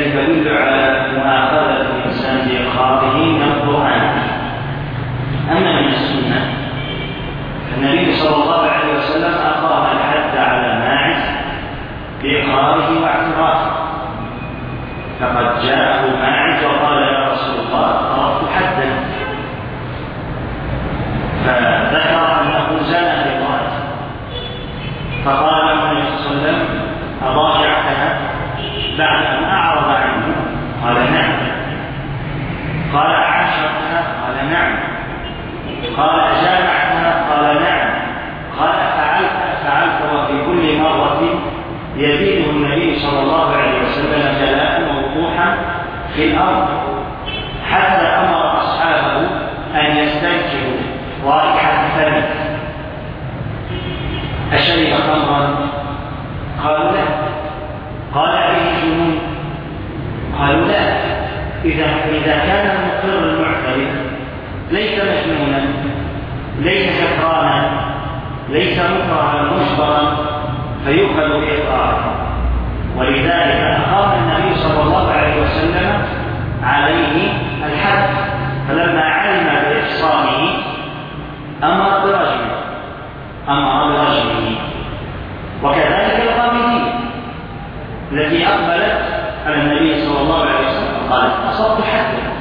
الذي يدل على مؤاخذة الإنسان بإقراره من القرآن. أما من السنة النبي صلى الله عليه وسلم أقام الحد على ماعز بإقراره واعترافه، فقد جاءه ماعز وقال يا رسول الله طرقت حدا، فذكر أنه زنى بامرأته، فقال له النبي صلى الله عليه وسلم أضاجعتها بعد أن أعرض عنه؟ قال نعم. قال أعاشرتها؟ قال نعم. قال أجامعتها؟ قال نعم. قال فعلت وفي كل مرة يزيده النبي صلى الله عليه وسلم جلاء موضوحا في الأرض، حتى أمر أصحابه أن يستنكروا رائحة فمه. أشرب خمرا؟ قالوا لا. قال به جنون؟ قالوا لا. إذا كان المقر المعترف ليس مجنونا، ليس سكرانا، ليس مكرها مجبرا، فيؤخذ بإقراره. ولذلك أقام النبي صلى الله عليه وسلم عليه الحد، فلما علم بإحصانه أمر برجمه. وكذلك الغامدية التي أقبلت على النبي صلى الله عليه وسلم قالت أصبت حدا،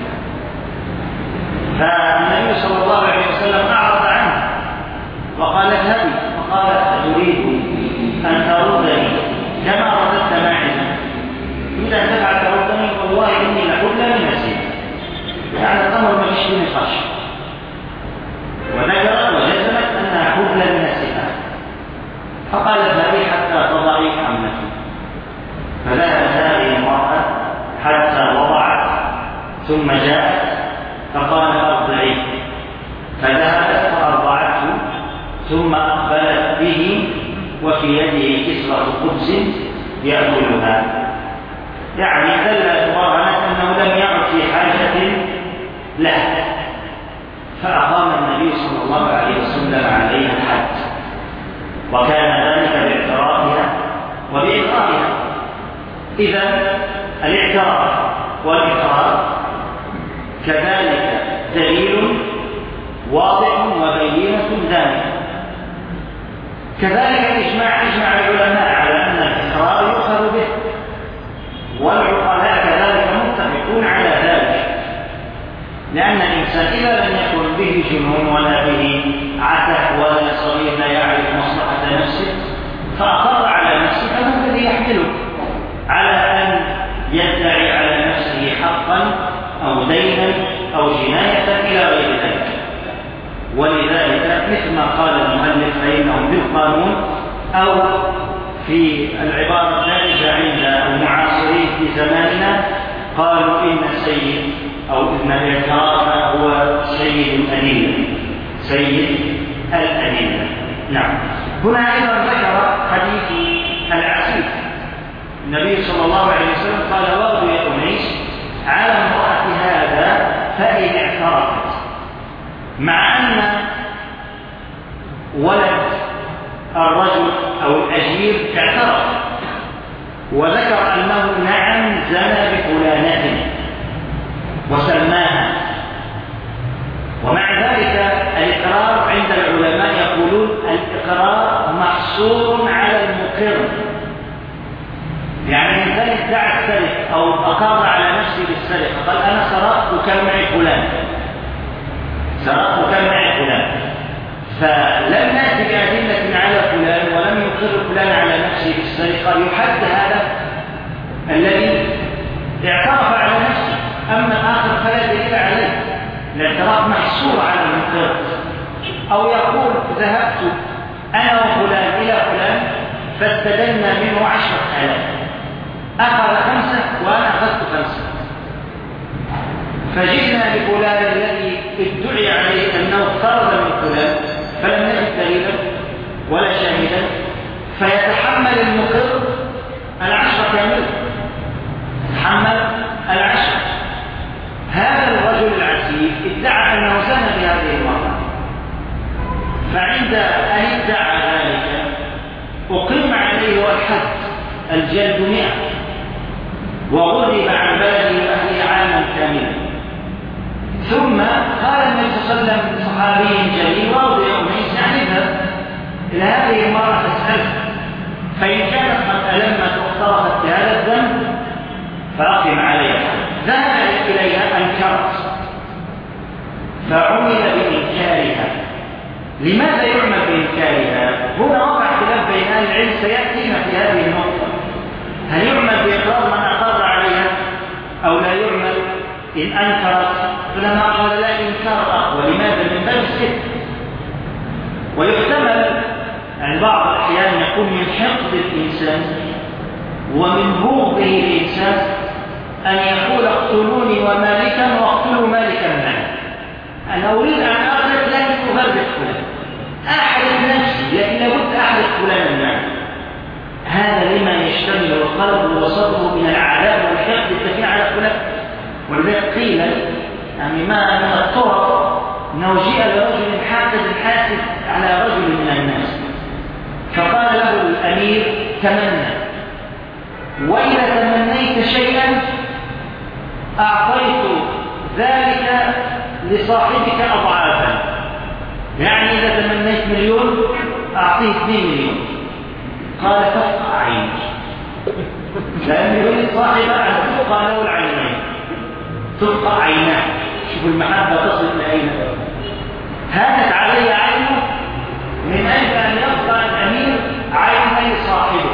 فالنبي صلى الله عليه وسلم أعرض عنه وقال اذهبي، فقالت أريد أن تردني كما رددت ماعزا، إذا أن تفعل تردني والله إني لحبلى من الزنا، يعني الأمر ما فيش فيه نقاش، وذكرت وجزمت أنها حبلى من الزنا، فقالت اذهبي حتى تضعي حملك. فذهبت هذه المرأة حتى وضعت ثم جاءت فقال أرضعيه، فذهبت فأرضعته ثم أقبلت به وفي يده كسرة خبز يأكلها، يعني دلت مراهنة أنه لم يعد في حاجة له، فأقام النبي صلى الله عليه وسلم عليها الحد، وكان ذلك باعترافها وبإقرارها. إذا الاعتراف والإقرار كذلك دليل واضح وبينة ذلك. كذلك الإجماع، أجمع العلماء على أن الإقرار يؤخذ به، والعقلاء كذلك متفقون على ذلك، لأن الإنسان إذا لم يكن به جنون ولا به عته ولا صغير لا يعرف مصلحة نفسه فأقر على نفسه، فما الذي يحمله على أن يدعي على نفسه حقا أو دينا أو جناية إلى غير ذلك؟ ولذلك مثل ما قال المؤلف فإنهم بالقانون، أو في العبارة الدارجة عند المعاصرين في زماننا قالوا إن السيد أو إن الاعتراف هو سيد الأدلة. نعم. هنا أيضا ذكر حديث العسيف، النبي صلى الله عليه وسلم قال واغدوا يا أنيس على امرأة هذا فإن اعترفت، مع أن ولد الرجل أو الأجير اعترف وذكر أنه نعم زنى بفلانة وسماها، ومع ذلك الإقرار عند العلماء يقولون الإقرار محصور على المقر، يعني الإنسان ادعى السرقة أو أقر على نفسه بالسرقة، قال أنا سرقت وكان معي فلان، فلم نأتي بأدلة على فلان ولم يقر فلان على نفسه بالسرقة يحد هذا الذي اعترف على نفسه، أما الآخر فلا دليل عليه، الاعتراف محصور على المقر. أو يقول ذهبت أنا وفلان إلى فلان فاستدلنا منه 10,000، أخذ 5 وأنا أخذت 5، فجئنا لفلان الذي ادعي عليه أنه اقترض من فلان فلم نجد دليلا ولا شاهدا، فيتحمل المقر 10 كاملة، يتحمل 10. هذا الرجل العسيف ادعى أنه زنى بهذه المرأة، فعند أن ادعى ذلك أقيم عليه الحد الجلد 100، وغرب عن بلده وأهله عاما كاملا. ثم قال النبي صلى الله عليه وسلم لصحابي جليل ورد يومئذ يعني اذهب إلى هذه المرأة فاسألها، فإن كانت قد ألمت واقترفت بهذا الذنب فأقم عليها. ذهب إليها أنكرت فعمل بإنكارها. لماذا يعمل بإنكارها؟ هنا وقع خلاف بين أهل العلم سيأتينا في هذه النقطة. هل يعمل بإقرار من أقر عليها أو لا يعمل إن أنكرت؟ فلما قال لا إنكار أقوى. لماذا؟ من باب الست. ويحتمل يعني بعض الأحيان يكون من حقد الإنسان ومن بغضه الإنسان أن يقول اقتلوني ومالكا واقتلوا مالكا معي. أنا أريد أن أغلق لكن أفرق فلان، أحرق نفسي لكن لابد أحرق فلانا معي. هذا لما يشتمل القلب وصدره من العداء والحقد الكثير على فلان. ولذلك قيل يعني ما من الطرق أنه جاء لرجل حاقد حاسد على رجل من الناس فقال له الأمير تمنى، وإذا تمنيت شيئا أعطيت ذلك لصاحبك أضعافا. يعني إذا تمنيت 1,000,000 أعطيه 2 مليون. قال تفقع عينك، لأن يريد صاحبه أن تفقع له العينين، تفقع عيناه. شوف المحبة تصل إلى أين. هانت علي عينه من أجل أن يبقى الأمير عيني صاحبه.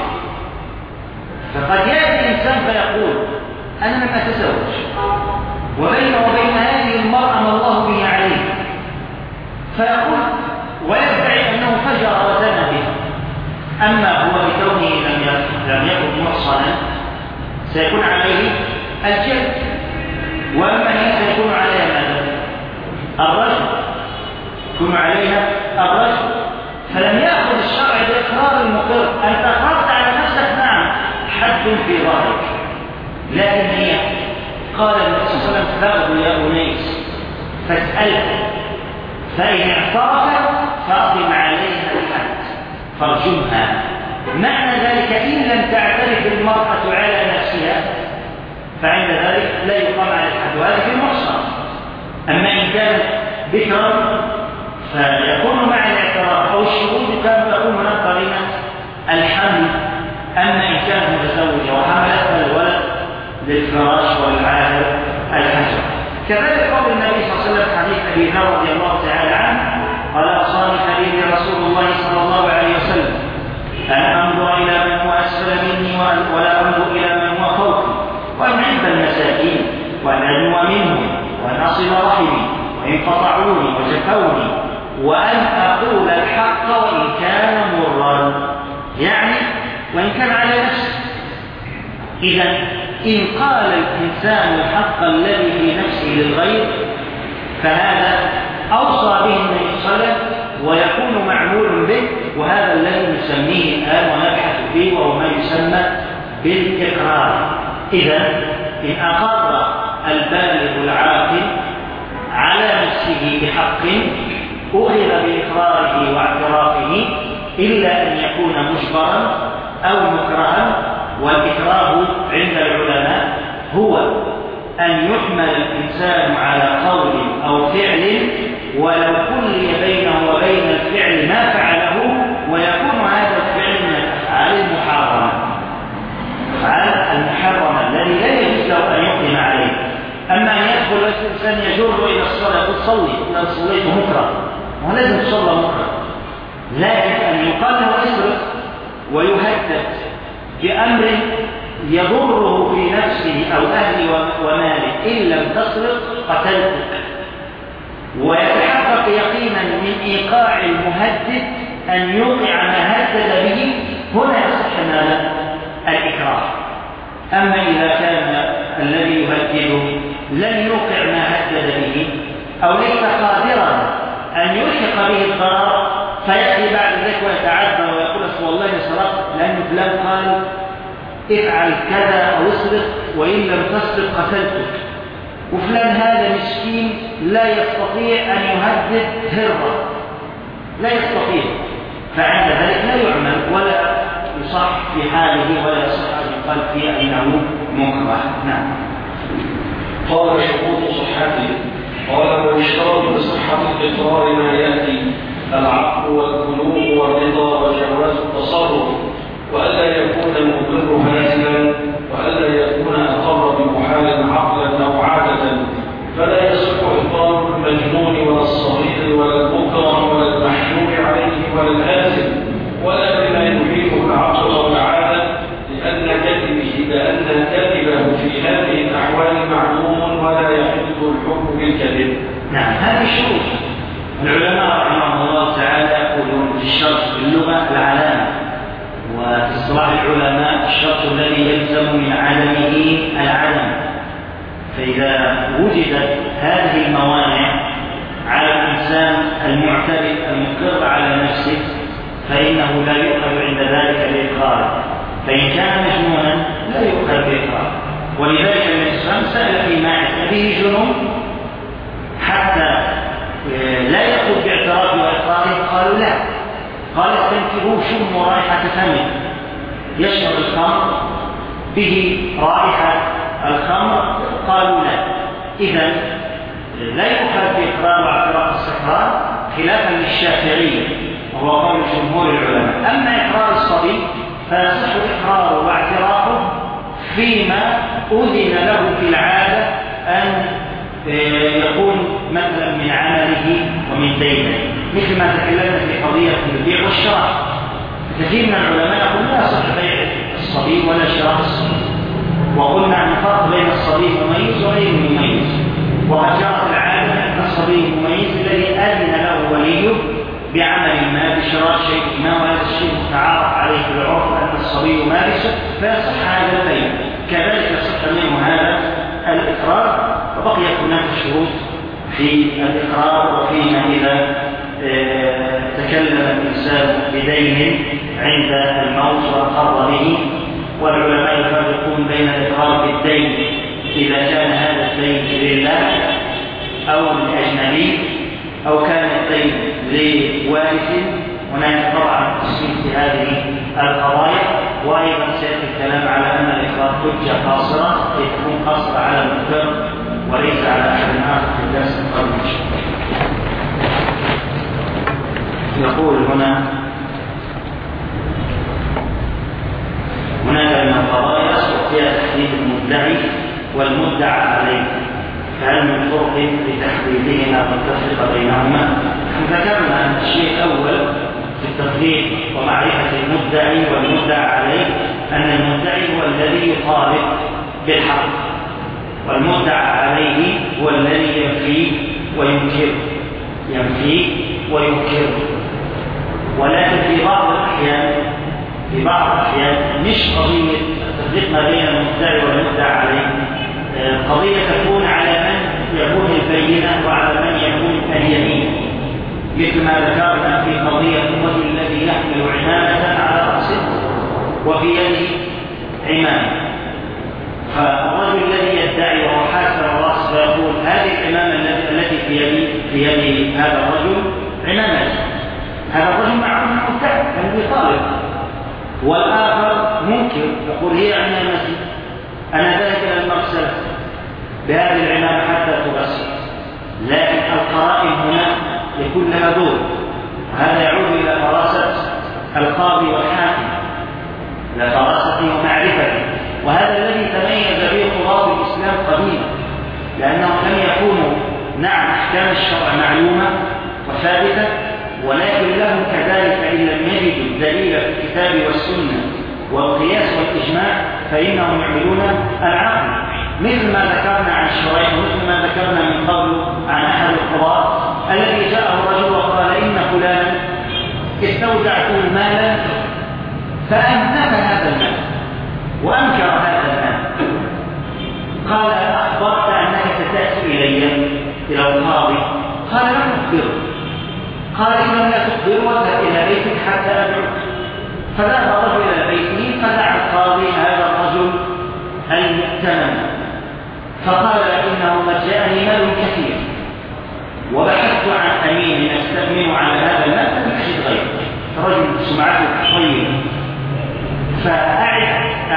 فقد يأتي إنسان فيقول أنا لم أتزوج وبين وبين هذه المرأة ما الله به عليه، فيقول ويدعي أنه فجر وزنى بها. أما هو بكونه لم يكن محصنا سيكون عليه الجلد، وأما هي سيكون عليها ماذا؟ الرجل، يكون عليها الرجل. فلم يأخذ الشرع بإقرار المقر. أنت أقررت على نفسك نعم حد في ظهرك، لكن هي قال النبي صلى الله عليه وسلم فاغدوا يا أنيس فاسألها فإن اعترفت فأقم عليها الحد فارجمها. معنى ذلك إن لم تعترف المرأة على نفسها فعند ذلك لا يقام على الحد، وهذا في المحصن. أما إن كان بكرا فيكون مع الاعتراف أو الشهود كان يكون هناك قرينة الحمل. أما إن كانت متزوجة وحملت الولد للفراش والعاهر الحجر. كذلك قول النبي صلى الله عليه وسلم حديث أبي ذر رضي الله تعالى عنه قال أوصاني حبيبي رسول الله صلى الله عليه وسلم أن أنظر إلى من هو أسفل مني ولا أنظر إلى من هو فوقي، وأن أحب المساكين وأن أدنو منهم وأن أصل رحمي وإن قطعوني وجفوني وأن أقول الحق وإن كان مرا، يعني وإن كان على نفسه. إذا إن قال الإنسان الحق الذي في نفسه للغير فهذا أوصى به النبي صلى الله عليه وسلم ويكون معمول به، وهذا الذي نسميه الآن ونبحث فيه وهو ما يسمى بالإقرار. إذا إن أقر البالغ العاقل على نفسه بحق أخذ بإقراره واعترافه إلا أن يكون مجبرا أو مكرها. والإكراه عند العلماء هو أن يحمل الإنسان على قول أو فعل ولو كلي بينه وبين الفعل ما فعله، ويكون هذا الفعل من الأفعال المحرمة، الأفعال المحرمة الذي لا يجوز له أن يقدم عليه. أما أن يدخل الإنسان يجر إلى الصلاة تصلي إذا صليت مكره، ولازم تصلى مكره، لكن أن يقال له اسرق ويهدد بأمر يضره في نفسه أو أهله وماله إن لم تسرق قتلتك، ويتحقق يقينا من إيقاع المهدد أن يوقع ما هدد به، هنا يصح ماذا؟ الإكراه. أما إذا كان الذي يهدده لن يوقع ما هدد به أو ليس قادرا أن يلحق به الضرر فيأتي بعد ذلك ويتعذر ويقول والله سرقت لأن فلان قال افعل كذا أو اسرق وإن لم تسرق قتلتك، وفلان هذا مسكين لا يستطيع أن يهدد هربا، لا يستطيع، فعند ذلك لا يعمل ولا يصح في حاله ولا يصح أن يقال فيه أنه مكره. نعم. قال شروط صحته. قال ويشترط بصحة الإقرار ما يأتي: العقل والبلوغ والرضا وجواز التصرف، وألا يكون المقر هازلا، وألا يكون أقر بمحال عقلا أو عادة. فلا يصح إقرار المجنون ولا الصغير ولا المكره ولا المحجور عليه ولا الهازل ولا بما يفيد العقل أو العادة، لأن كذبه في هذه الأحوال معلوم ولا يحل الحكم بالكذب. نعم، هذه الشروط. العلماء رحمهم الله تعالى يقولون في الشرط في اللغة العلامة، وفي اصطلاح العلماء الشرط الذي يلزم من عدمه العدم. فإذا وجدت هذه الموانع على الإنسان المعترف المقر على نفسه فإنه لا يؤخذ عند ذلك بإقراره، فإن كان مجنونا لا يؤخذ بإقراره. ولذلك النبي صلى الله عليه وسلم سأل في ماعز أبيه جنون حتى لا يأخذ باعتراف وإقراره، قالوا لا. قال استنكروه شم رائحة فمه، يشرب الخمر به رائحة الخمر، قالوا لا. إذن لا يؤخذ بإقرار واعتراف السكران خلافا للشافعية وهو قول جمهور العلماء. أما إقرار الصبي فيصح إقراره واعترافه فيما أذن له في العادة أن يكون مثلا من عمله ومن دينه، مثل ما تكلمنا في قضية البيع والشراء. كثير من العلماء يقول لا يصح بيع الصبي ولا شراء الصبي، وقلنا أن الفرق بين الصبي المميز وغير المميز، وقد جرت العادة أن الصبي المميز الذي أذن له وليه بعمل ما بشراء شيء ما، وهذا الشيء متعارف عليه في العرف أن الصبي مارس فيصح هذا البيع، كذلك يصح منه هذا الإقرار. وبقيت هناك شروط في الإقرار وفيما إذا تكلم الإنسان بدين عند الموت وأقر به. والعلماء يفرقون بين الإقرار بالدين إذا كان هذا الدين لله أو لأجنبي أو كان الدين لوارث. هناك طبعا تفصيل في هذه القضايا، وأيضا سيأتي الكلام على أن الإقرار حجة قاصرة تكون قاصرة على المقر وليس على أحد آخر في الدرس القادم. يقول هنا هناك من القضايا يصدق فيها تحديد المدعي والمدعى عليه، فهل من فرق لتحديدهما والتفريق بينهما؟ ذكرنا أن الشيء الأول في التفريق ومعرفة المدعي والمدعى عليه أن المدعي هو الذي يطالب بالحق، والمدعى عليه هو الذي ينفيه وينكره. ولكن في بعض الأحيان مش قضية التفريق ما بين المدعي والمدعى عليه، قضية تكون على من يكون البينة وعلى من يكون اليمين، مثل ما ذكرنا في قضية الرجل الذي يحمل عمامة على رأسه وفي يده عمامة، فالرجل الذي يدعي وهو حاسر الرأس فيقول هذه العمامة التي في يد هذا الرجل عمامة، هذا الرجل معه مدعي الذي طالب، والآخر منكر يقول هي عمامتي، أنا ذاهب إلى المغسلة بهذه العمامة حتى تغسل. لكن القرائن هنا يكون لها دور، وهذا يعود إلى فراسة القاضي والحاكم، إلى فراسته ومعرفته، وهذا الذي تميز به قضاة الإسلام قديما، لأنهم لم يكونوا نعم أحكام الشرع معلومة وثابتة، ولكن لهم كذلك إن لم يجدوا الدليل في الكتاب والسنة والقياس والإجماع فإنهم يعملون العقل، مثل ما ذكرنا عن شريح ومثل ما ذكرنا من قبل عن أحد القضاة الذي جاءه الرجل وقال إن فلانا استودعته المال فأنف هذا المال وأنكر هذا المال، قال أخبرت أنك ستأتي إلى القاضي؟ قال لم أخبره. قال إذا لا تخبر واذهب إلى بيتك حتى أدعوك. فذهب الرجل إلى بيته فدعا القاضي هذا الرجل المؤتمن فقال إنه قد جاءني مال كثير وبحثت عن أمين أستأمن على هذا المال فلم أجد غيره، الرجل سمعته طيبة، فأعد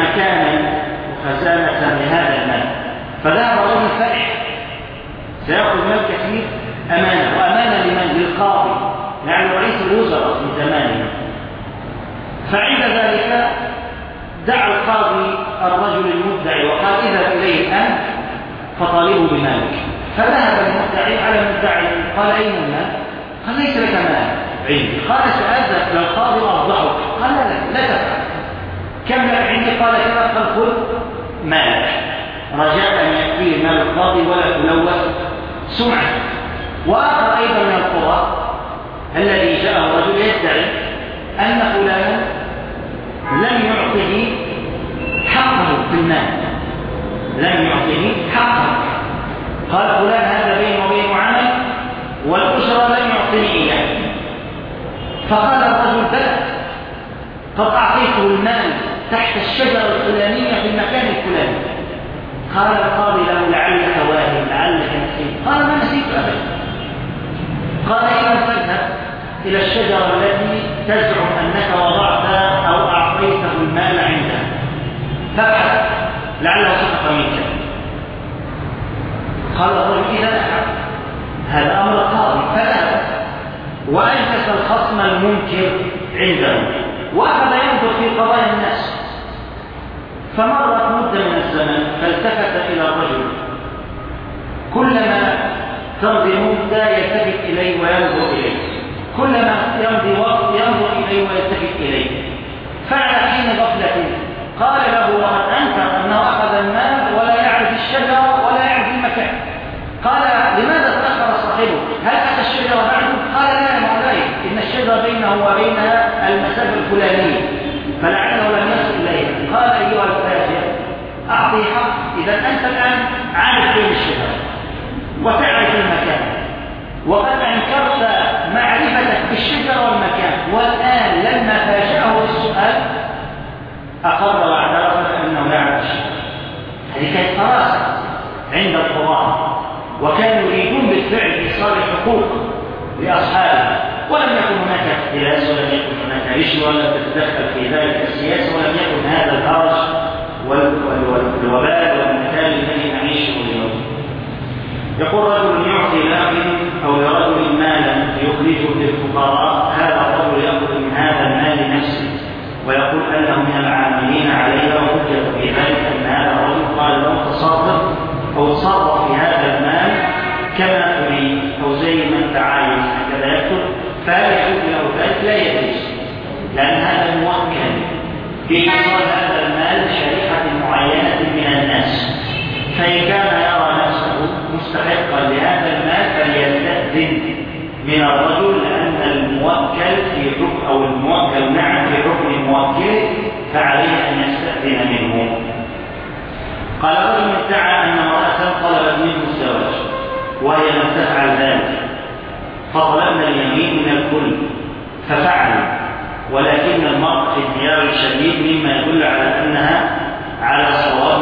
مكانا وخزانة لهذا المال، فذهب رجل فرح سيأخذ مال كثير أمانة، وأمانة لمن؟ للقاضي، يعني رئيس الوزراء في زمانه. فعند ذلك دعا القاضي الرجل المدعي وقال اذهب إليه الآن فطالبوا بمالك. فذهب المدعي على المدعي قال أين المال؟ قال ليس لك مال عندي. قال سأذهب إلى القاضي وأفضحك. قال لا تفعل. كم لك عندي؟ قال كذا. قال خذ مالك رجاء أن يأتيه مال القاضي ولا تلوث سمعة. وآخر أيضا من القرى الذي جاء الرجل يدعي أن فلانا لم يعطه حقه في المال، لم يعطه حقه. قال فلان هذا بيني وبينه عمل والأسرة لم يعطني إياه. فقال الرجل بلى، قد أعطيته المال تحت الشجرة الفلانية في المكان الفلاني. قال القاضي له لعلك واهم، لعلك نسيت. قال ما نسيت أبدا. قال إذا فاذهب إلى الشجرة التي تزعم أنك وضعت أو أعطيته المال عندها فابحث لعله سقط منك. قال الرجل إذا أحب هذا أمر القاضي. فذهب وأجلس الخصم المنكر عنده وأخذ ينظر في قضايا الناس. فمرت مدة من الزمن فالتفت إلى الرجل، كلما تمضي مدة يلتفت إليه وينظر إليه، كلما يمضي وقت ينظر إليه ويلتفت إليه. فعلى حين غفلة قال له وقد أنكر أنه أخذ المال ولا يعرف الشجرة ولا يعرف المكان. قال لماذا تأخر صاحبه؟ هل أتى الشجرة بعده؟ قال لا يا مولاي، إن الشجرة بينه وبينها المسافة الفلانية فلعله لم يصل إليها. قال أيها الفاجر أعطي حق. إذا أنت الآن عارف بين الشجرة وتعرف المكان وقد أنكرت معرفتك بالشجرة والمكان، والآن لما فاجأه السؤال أقر واعترف أنه يعرف الشجرة. هذه كانت فراسة عند القضاة، وكانوا يريدون بالفعل إيصال الحقوق لأصحابها، ولم يكن هناك اختلاس ولم يكن هناك رشوة ولم تتدخل في ذلك السياسة ولم يكن هذا الهرج والوبال والمكان الذي نعيشه اليوم. يقول رجل يعطي لأخ أو لرجل مالا يخرجه للفقراء، هذا الرجل يأخذ من هذا المال لنفسه ويقول أنه من العاملين عليها، وحجة في ذلك أن هذا الرجل قال له تصرف أو تصرف في هذا المال كما تريد أو زي ما أنت عايز هكذا يكتب. فهل يجوز له ذلك؟ لا يجوز، لأن هذا موكل بإيصال هذا المال لشريحة معينة من الناس، فإن كان يرى نفسه مستحقا لهذا المال فليستأذن من الرجل، لأن الموكل في حكم أو الموكل نعم في حكم الموكل فعليه أن يستأذن منه. قال رجل ادعى أن امرأة طلبت منه الزواج وهي لم تفعل ذلك، فطلبنا اليمين من الكل ففعل، ولكن المرأة في انهيار شديد مما يدل على أنها على صواب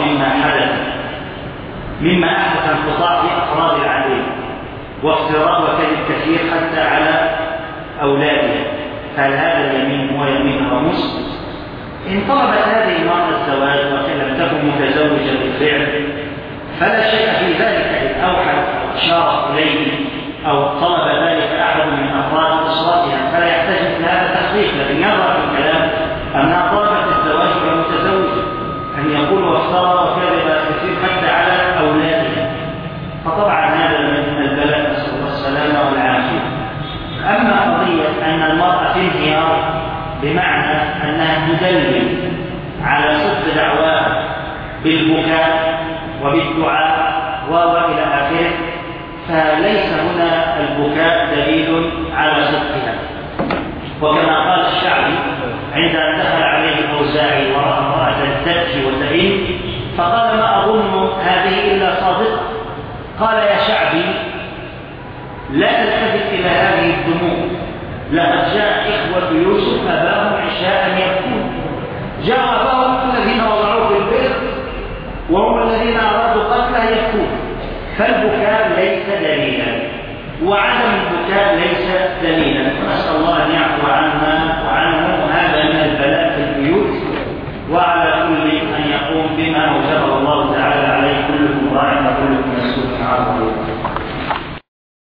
مما أحدث انقطاع في أفراد العائلة وافتراء وكذب كثير حتى على أولادها. فهل هذا اليمين هو يمين رموز؟ إن طلبت هذه المرأة الزواج وكان لم تكن متزوجة بالفعل فلا شيء في ذلك، إذ أوحى أشار إليه أو طلب ذلك أحد من أفراد أسرتها فلا يحتاج إلى هذا التحقيق. لكن يظهر في الكلام أنها طلبت الزواج كمتزوجة، أن يقول وافترى وكذب كثير حتى على أولادها، فطبعا هذا من البلاء نسأل الله السلامة والعافية. أما قضية أن المرأة في انهيار بمعنى أنها تدلل على صدق دعواها بالبكاء وبالدعاء وإلى آخره، فليس هنا البكاء دليل على صدقها. وكما قال الشعبي عند أن دخل عليه الأوزاعي ورأى امرأة تبكي وتئن فقال ما أظن هذه إلا صادقة. قال يا شعبي لا تلتفت إلى هذه الدموع، لقد جاء إخوة يوسف أباهم عشاء يبكون، جاء أباهم الذين وضعوه في البئر وهم الذين أرادوا قتله يبكون. فالبكاء ليس دليلا وعدم البكاء ليس دليلا، ونسأل الله أن يعفو عنا